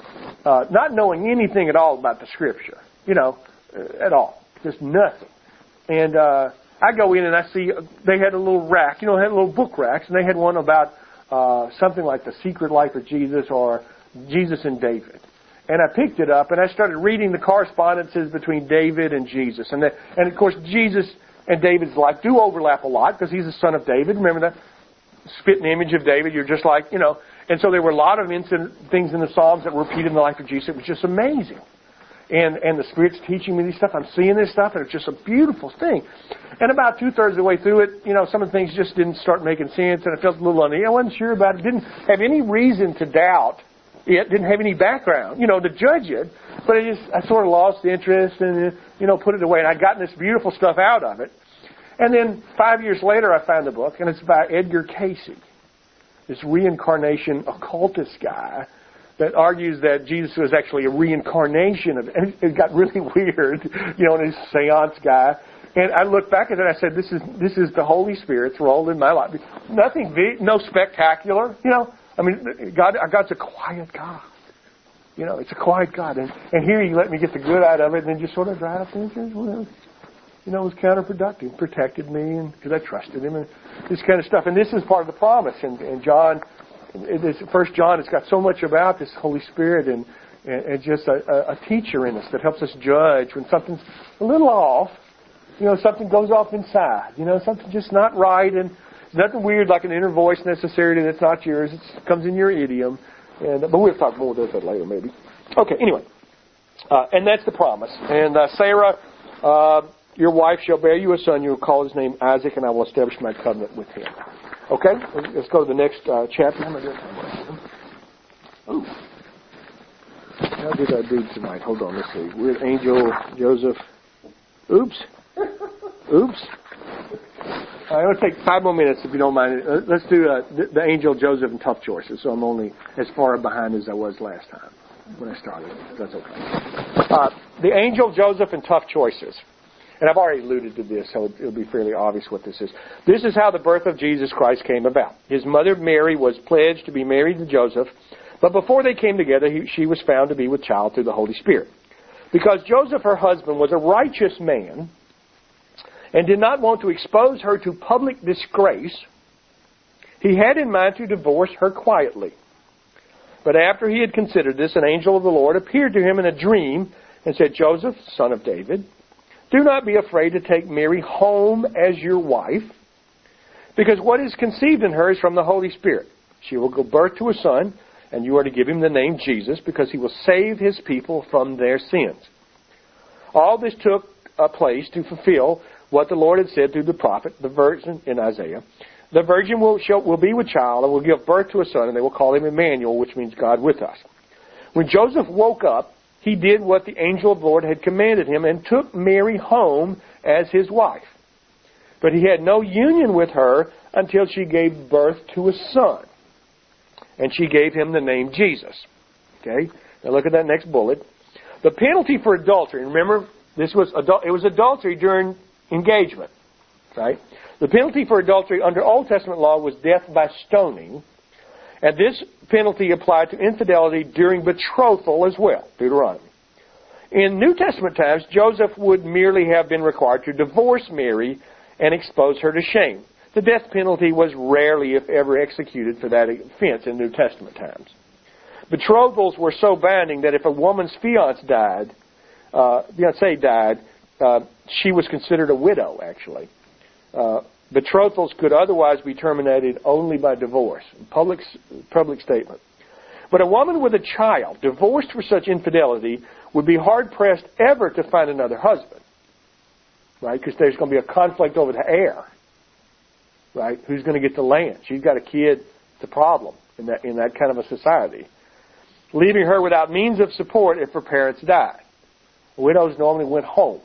uh, not knowing anything at all about the Scripture, you know, at all, just nothing. And uh, I go in and I see they had a little rack, you know, they had little book racks, and they had one about uh, something like The Secret Life of Jesus or Jesus and David. And I picked it up and I started reading the correspondences between David and Jesus. And, the, and of course, Jesus and David's life do overlap a lot because he's the son of David. Remember that spitting image of David? You're just like, you know. And so there were a lot of incident, things in the Psalms that were repeated in the life of Jesus. It was just amazing. And and the Spirit's teaching me this stuff. I'm seeing this stuff, and it's just a beautiful thing. And about two-thirds of the way through it, you know, some of the things just didn't start making sense, and I felt a little uneasy. I wasn't sure about it. Didn't have any reason to doubt it. Didn't have any background, you know, to judge it. But I just, I sort of lost interest and, you know, put it away. And I'd gotten this beautiful stuff out of it. And then five years later, I found the book, and it's by Edgar Casey, this reincarnation occultist guy that argues that Jesus was actually a reincarnation of, and it got really weird, you know, and his seance guy. And I looked back at it and I said, this is this is the Holy Spirit's role in my life. Nothing big, no spectacular, you know. I mean, God, God's a quiet God. You know, it's a quiet God. And, and here He let me get the good out of it and then just sort of dried up things. Well, you know, it was counterproductive. Protected me and because I trusted Him and this kind of stuff. And this is part of the promise. And, and John... This First John has got so much about this Holy Spirit and, and, and just a, a teacher in us that helps us judge when something's a little off. You know, something goes off inside. You know, something just not right and nothing weird like an inner voice necessarily that's not yours. It comes in your idiom. And but we'll talk more about that later, maybe. Okay. Anyway, uh, and that's the promise. And uh, Sarah, uh, your wife shall bear you a son. You will call his name Isaac, and I will establish my covenant with him. Okay, let's go to the next uh, chapter. Ooh. How did I do tonight? Hold on, let's see. We're at Angel Joseph. Oops. Oops. All right, it'll take five more minutes if you don't mind. Let's do uh, the, the Angel Joseph and Tough Choices. So I'm only as far behind as I was last time when I started. That's okay. Uh, the Angel Joseph and Tough Choices. And I've already alluded to this, so it'll be fairly obvious what this is. This is how the birth of Jesus Christ came about. His mother Mary was pledged to be married to Joseph, but before they came together, he, she was found to be with child through the Holy Spirit. Because Joseph, her husband, was a righteous man and did not want to expose her to public disgrace, he had in mind to divorce her quietly. But after he had considered this, an angel of the Lord appeared to him in a dream and said, Joseph, son of David, do not be afraid to take Mary home as your wife, because what is conceived in her is from the Holy Spirit. She will give birth to a son, and you are to give him the name Jesus, because he will save his people from their sins. All this took a place to fulfill what the Lord had said through the prophet, the virgin in Isaiah. The virgin will, shall, will be with child and will give birth to a son, and they will call him Emmanuel, which means God with us. When Joseph woke up, he did what the angel of the Lord had commanded him and took Mary home as his wife. But he had no union with her until she gave birth to a son. And she gave him the name Jesus. Okay? Now look at that next bullet. The penalty for adultery. Remember, this was adul- it was adultery during engagement. Right? The penalty for adultery under Old Testament law was death by stoning. And this penalty applied to infidelity during betrothal as well, Deuteronomy. In New Testament times, Joseph would merely have been required to divorce Mary and expose her to shame. The death penalty was rarely, if ever, executed for that offense in New Testament times. Betrothals were so binding that if a woman's fiancé died, uh, fiancé died, uh, she was considered a widow, actually. Uh, Betrothals could otherwise be terminated only by divorce. Public, public statement. But a woman with a child divorced for such infidelity would be hard-pressed ever to find another husband. Right? Because there's going to be a conflict over the heir. Right? Who's going to get the land? She's got a kid. It's a problem in that, in that kind of a society. Leaving her without means of support if her parents died. Widows normally went home.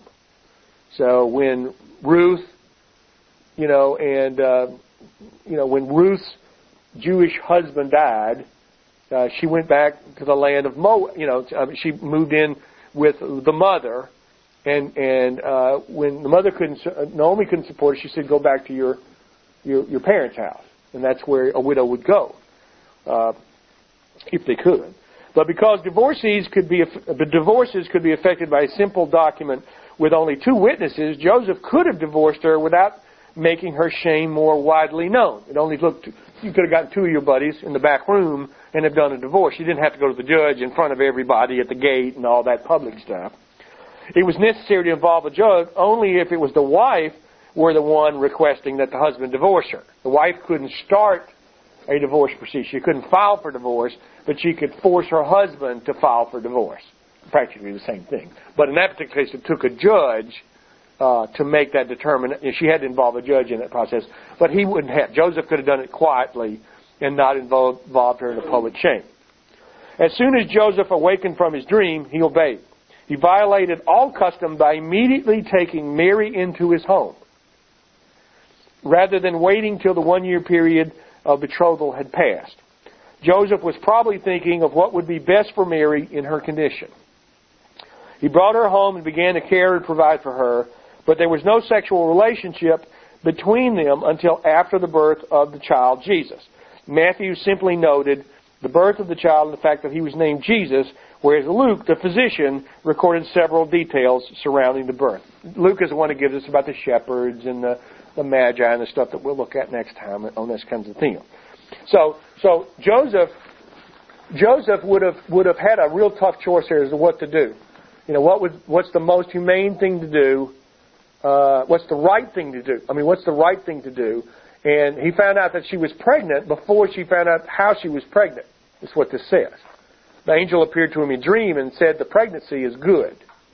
So when Ruth... You know, and, uh, you know, when Ruth's Jewish husband died, uh, she went back to the land of Moab. You know, uh, she moved in with the mother, and and uh, when the mother couldn't, uh, Naomi couldn't support her, she said, "Go back to your your, your parents' house," and that's where a widow would go, uh, if they could. But because divorcees could be, the divorces could be effected by a simple document with only two witnesses, Joseph could have divorced her without making her shame more widely known. It only looked, you could have gotten two of your buddies in the back room and have done a divorce. You didn't have to go to the judge in front of everybody at the gate and all that public stuff. It was necessary to involve a judge only if it was the wife were the one requesting that the husband divorce her. The wife couldn't start a divorce procedure. She couldn't file for divorce, but she could force her husband to file for divorce. Practically the same thing. But in that particular case, it took a judge uh, to make that determination. She had to involve a judge in that process. But he wouldn't have. Joseph could have done it quietly and not involved, involved her in a public shame. As soon as Joseph awakened from his dream, he obeyed. He violated all custom by immediately taking Mary into his home, rather than waiting till the one-year period of betrothal had passed. Joseph was probably thinking of what would be best for Mary in her condition. He brought her home and began to care and provide for her, but there was no sexual relationship between them until after the birth of the child Jesus. Matthew simply noted the birth of the child and the fact that he was named Jesus, whereas Luke, the physician, recorded several details surrounding the birth. Luke is the one who gives us about the shepherds and the, the magi and the stuff that we'll look at next time on this kinds of thing. So, so Joseph, Joseph would have would have had a real tough choice here as to what to do. You know, what would what's the most humane thing to do? Uh, what's the right thing to do? I mean, what's the right thing to do? And he found out that she was pregnant before she found out how she was pregnant. That's what this says. The angel appeared to him in a dream and said, "The pregnancy is good."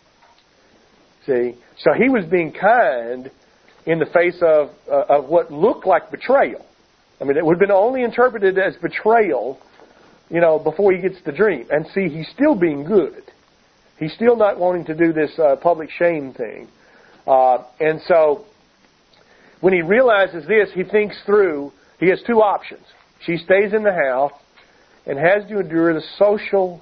See, so he was being kind in the face of uh, of what looked like betrayal. I mean, it would have been only interpreted as betrayal, you know, before he gets the dream. And see, he's still being good. He's still not wanting to do this uh, public shame thing. Uh, and so, when he realizes this, he thinks through, he has two options. She stays in the house and has to endure the social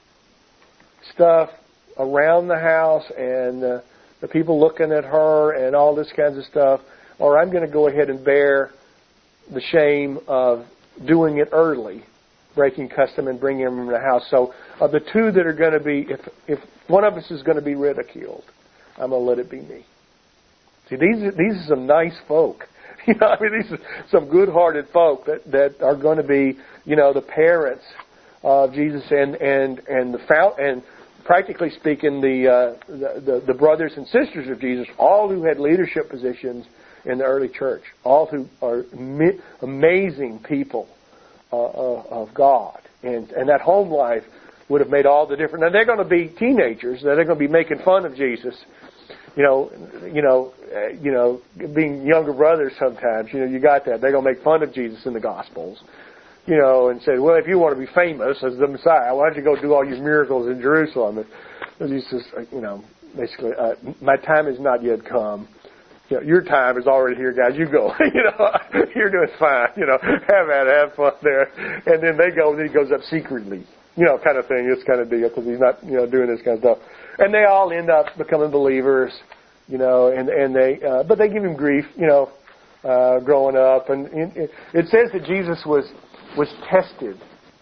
stuff around the house and uh, the people looking at her and all this kinds of stuff, or I'm going to go ahead and bear the shame of doing it early, breaking custom and bringing him in the house. So of the two that are going to be, if if one of us is going to be ridiculed, I'm going to let it be me. See, these are, these are some nice folk. You know, I mean, these are some good-hearted folk that, that are going to be, you know, the parents of Jesus and and and the fount and practically speaking, the, uh, the the the brothers and sisters of Jesus, all who had leadership positions in the early church, all who are mi- amazing people uh, of God, and and that home life would have made all the difference. Now they're going to be teenagers; they're going to be making fun of Jesus, you know, you know, uh, you know, being younger brothers. Sometimes, you know, you got that. They're going to make fun of Jesus in the Gospels, you know, and say, "Well, if you want to be famous as the Messiah, why don't you go do all your miracles in Jerusalem?" And Jesus, you know, basically, uh, my time has not yet come. You know, your time is already here, guys. You go. you know, you're doing fine. You know, have at it, have fun there. And then they go, and he goes up secretly. You know, kind of thing. This kind of deal because he's not, you know, doing this kind of stuff. And they all end up becoming believers. You know, and and they, uh, but they give him grief. You know, uh, growing up, and it, it says that Jesus was was tested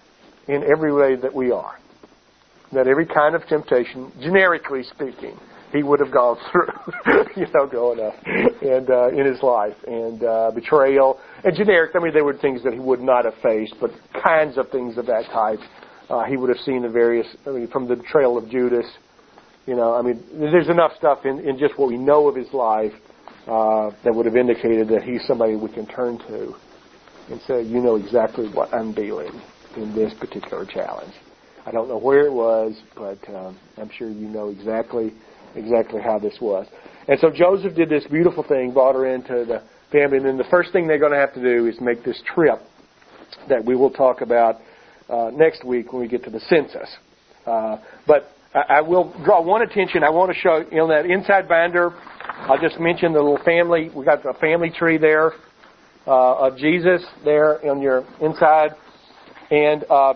in every way that we are. That every kind of temptation, generically speaking, he would have gone through, you know, growing up and uh, in his life, and uh, betrayal and generic. I mean, there were things that he would not have faced, but kinds of things of that type. Uh, he would have seen the various, I mean, from the betrayal of Judas. You know, I mean, there's enough stuff in, in just what we know of his life uh, that would have indicated that he's somebody we can turn to and say, "You know exactly what I'm dealing in this particular challenge. I don't know where it was, but um, I'm sure you know exactly." exactly how this was. And so Joseph did this beautiful thing, brought her into the family, and then the first thing they're going to have to do is make this trip that we will talk about uh, next week when we get to the census. Uh, but I, I will draw one attention. I want to show, you know, that inside binder, I'll just mention the little family. We got a family tree there. uh, of Jesus there on your inside. And uh,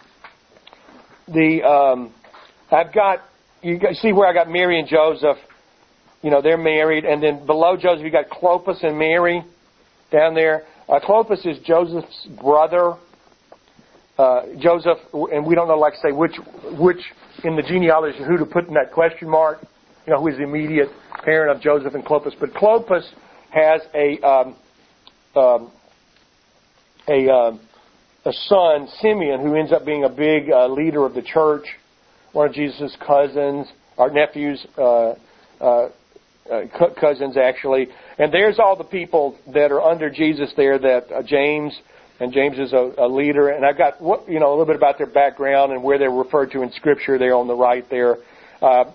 the um, I've got, you see where I got Mary and Joseph. You know, they're married. And then below Joseph, you got Clopas and Mary down there. Uh, Clopas is Joseph's brother. Uh, Joseph, and we don't know, like I say, which which in the genealogy who to put in that question mark. You know, who is the immediate parent of Joseph and Clopas. But Clopas has a um, um, a um, a son, Simeon, who ends up being a big uh, leader of the church. One of Jesus' cousins, or nephews, uh, uh, uh, cousins actually. And there's all the people that are under Jesus there. That uh, James. And James is a, a leader, and I've got what, you know a little bit about their background and where they're referred to in Scripture. There on the right there, uh,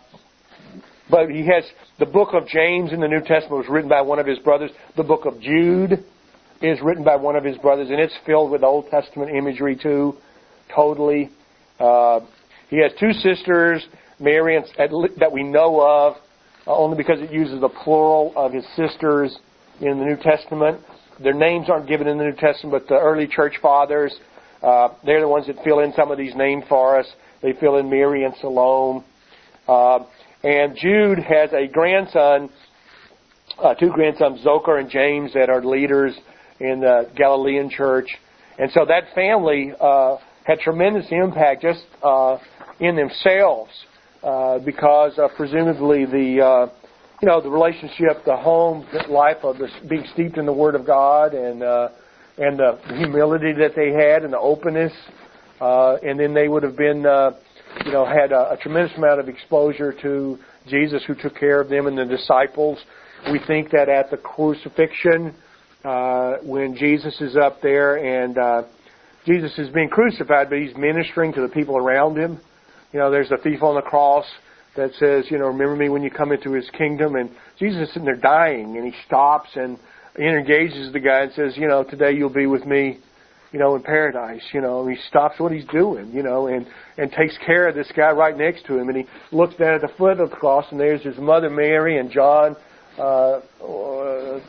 but he has the book of James in the New Testament was written by one of his brothers. The book of Jude is written by one of his brothers, and it's filled with Old Testament imagery too, totally. Uh, he has two sisters, Mary, and, that we know of, uh, only because it uses the plural of his sisters in the New Testament. Their names aren't given in the New Testament, but the early church fathers, uh, they're the ones that fill in some of these names for us. They fill in Mary and Salome. Uh, and Jude has a grandson, uh, two grandsons, Zochar and James, that are leaders in the Galilean church. And so that family uh, had tremendous impact just uh, in themselves uh, because uh, presumably the... Uh, You know, the relationship, the home life of this, being steeped in the Word of God, and uh, and the humility that they had, and the openness, uh, and then they would have been, uh, you know, had a, a tremendous amount of exposure to Jesus, who took care of them and the disciples. We think that at the crucifixion, uh, when Jesus is up there and uh, Jesus is being crucified, but he's ministering to the people around him. You know, there's a thief on the cross that says, you know, remember me when you come into his kingdom. And Jesus is sitting there dying, and he stops and he engages the guy and says, you know, today you'll be with me, you know, in paradise. You know, and he stops what he's doing, you know, and, and takes care of this guy right next to him. And he looks down at the foot of the cross, and there's his mother Mary and John, uh, uh,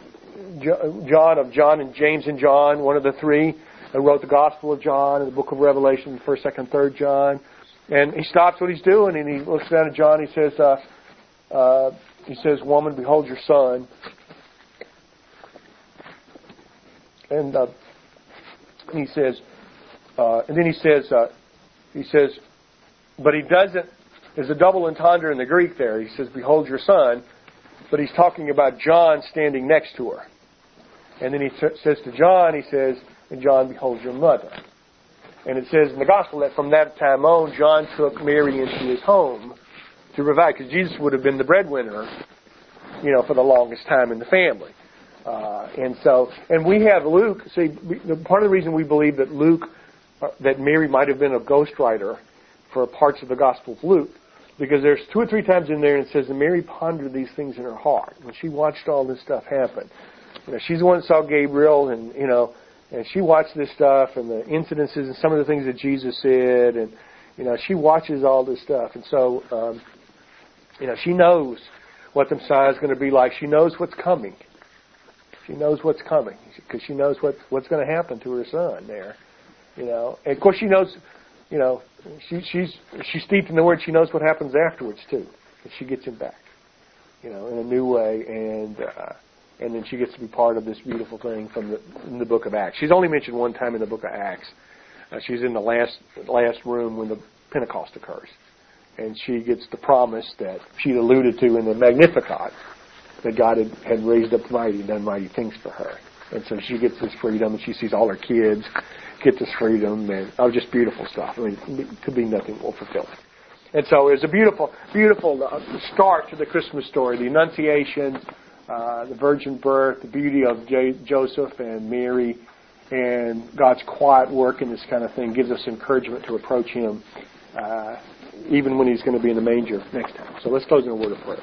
John of John and James and John, one of the three, who wrote the Gospel of John and the book of Revelation, first, second, third John. And he stops what he's doing, and he looks down at John. He says, uh, uh, "He says, woman, behold your son." And uh, he says, uh, and then he says, uh, he says, but he doesn't. There's a double entendre in the Greek there. He says, "Behold your son," but he's talking about John standing next to her. And then he t- says to John, he says, "And John, behold your mother." And it says in the Gospel that from that time on, John took Mary into his home to provide, because Jesus would have been the breadwinner, you know, for the longest time in the family. Uh, and so, and we have Luke. See, part of the reason we believe that Luke, uh, that Mary might have been a ghostwriter for parts of the Gospel of Luke, because there's two or three times in there and it says that Mary pondered these things in her heart when she watched all this stuff happen. You know, she's the one that saw Gabriel, and you know. And she watched this stuff and the incidences and some of the things that Jesus said. And, you know, she watches all this stuff. And so, um, you know, she knows what the Messiah is going to be like. She knows what's coming. She knows what's coming because she knows what, what's going to happen to her son there. You know, and of course she knows, you know, she, she's she's steeped in the Word. She knows what happens afterwards, too. And she gets him back, you know, in a new way. And, uh, And then she gets to be part of this beautiful thing from the, in the book of Acts. She's only mentioned one time in the book of Acts. Uh, she's in the last last room when the Pentecost occurs. And she gets the promise that she'd alluded to in the Magnificat, that God had, had raised up mighty and done mighty things for her. And so she gets this freedom, and she sees all her kids get this freedom, and oh, just beautiful stuff. I mean, it could be nothing more fulfilling. And so it's a beautiful, beautiful uh, start to the Christmas story, the Annunciation, Uh, the virgin birth, the beauty of J- Joseph and Mary, and God's quiet work in this kind of thing gives us encouragement to approach Him, uh, even when He's going to be in the manger next time. So let's close in a word of prayer.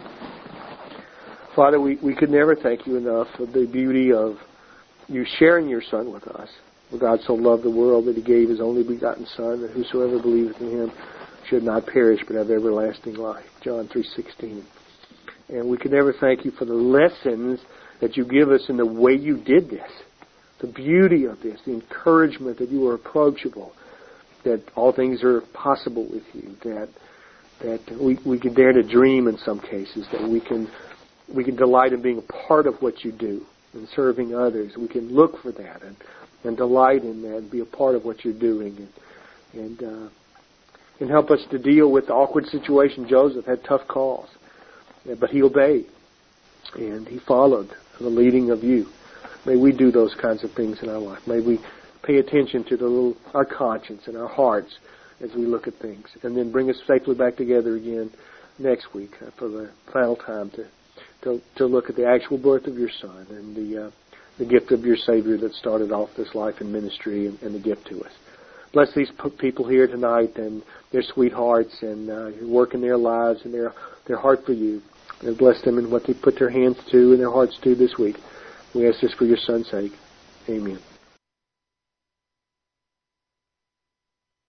Father, we, we could never thank You enough for the beauty of You sharing Your Son with us. For God so loved the world that He gave His only begotten Son, that whosoever believeth in Him should not perish but have everlasting life. John three sixteen. And we can never thank You for the lessons that You give us in the way You did this. the beauty of this, the encouragement that you are approachable, that all things are possible with you, that that we, we can dare to dream in some cases, that we can we can delight in being a part of what you do and serving others. We can look for that and, and delight in that and be a part of what you're doing, and and, uh, and help us to deal with the awkward situation. Joseph had tough calls, but he obeyed and he followed the leading of you. May we do those kinds of things in our life. May we pay attention to the little, our conscience and our hearts as we look at things, and then bring us safely back together again next week uh, for the final time to, to to look at the actual birth of your Son and the uh, the gift of your Savior that started off this life and ministry and, and the gift to us. Bless these p- people here tonight and their sweethearts and uh, your work in their lives and their their heart for you. And bless them in what they put their hands to and their hearts to this week. We ask this for your Son's sake. Amen.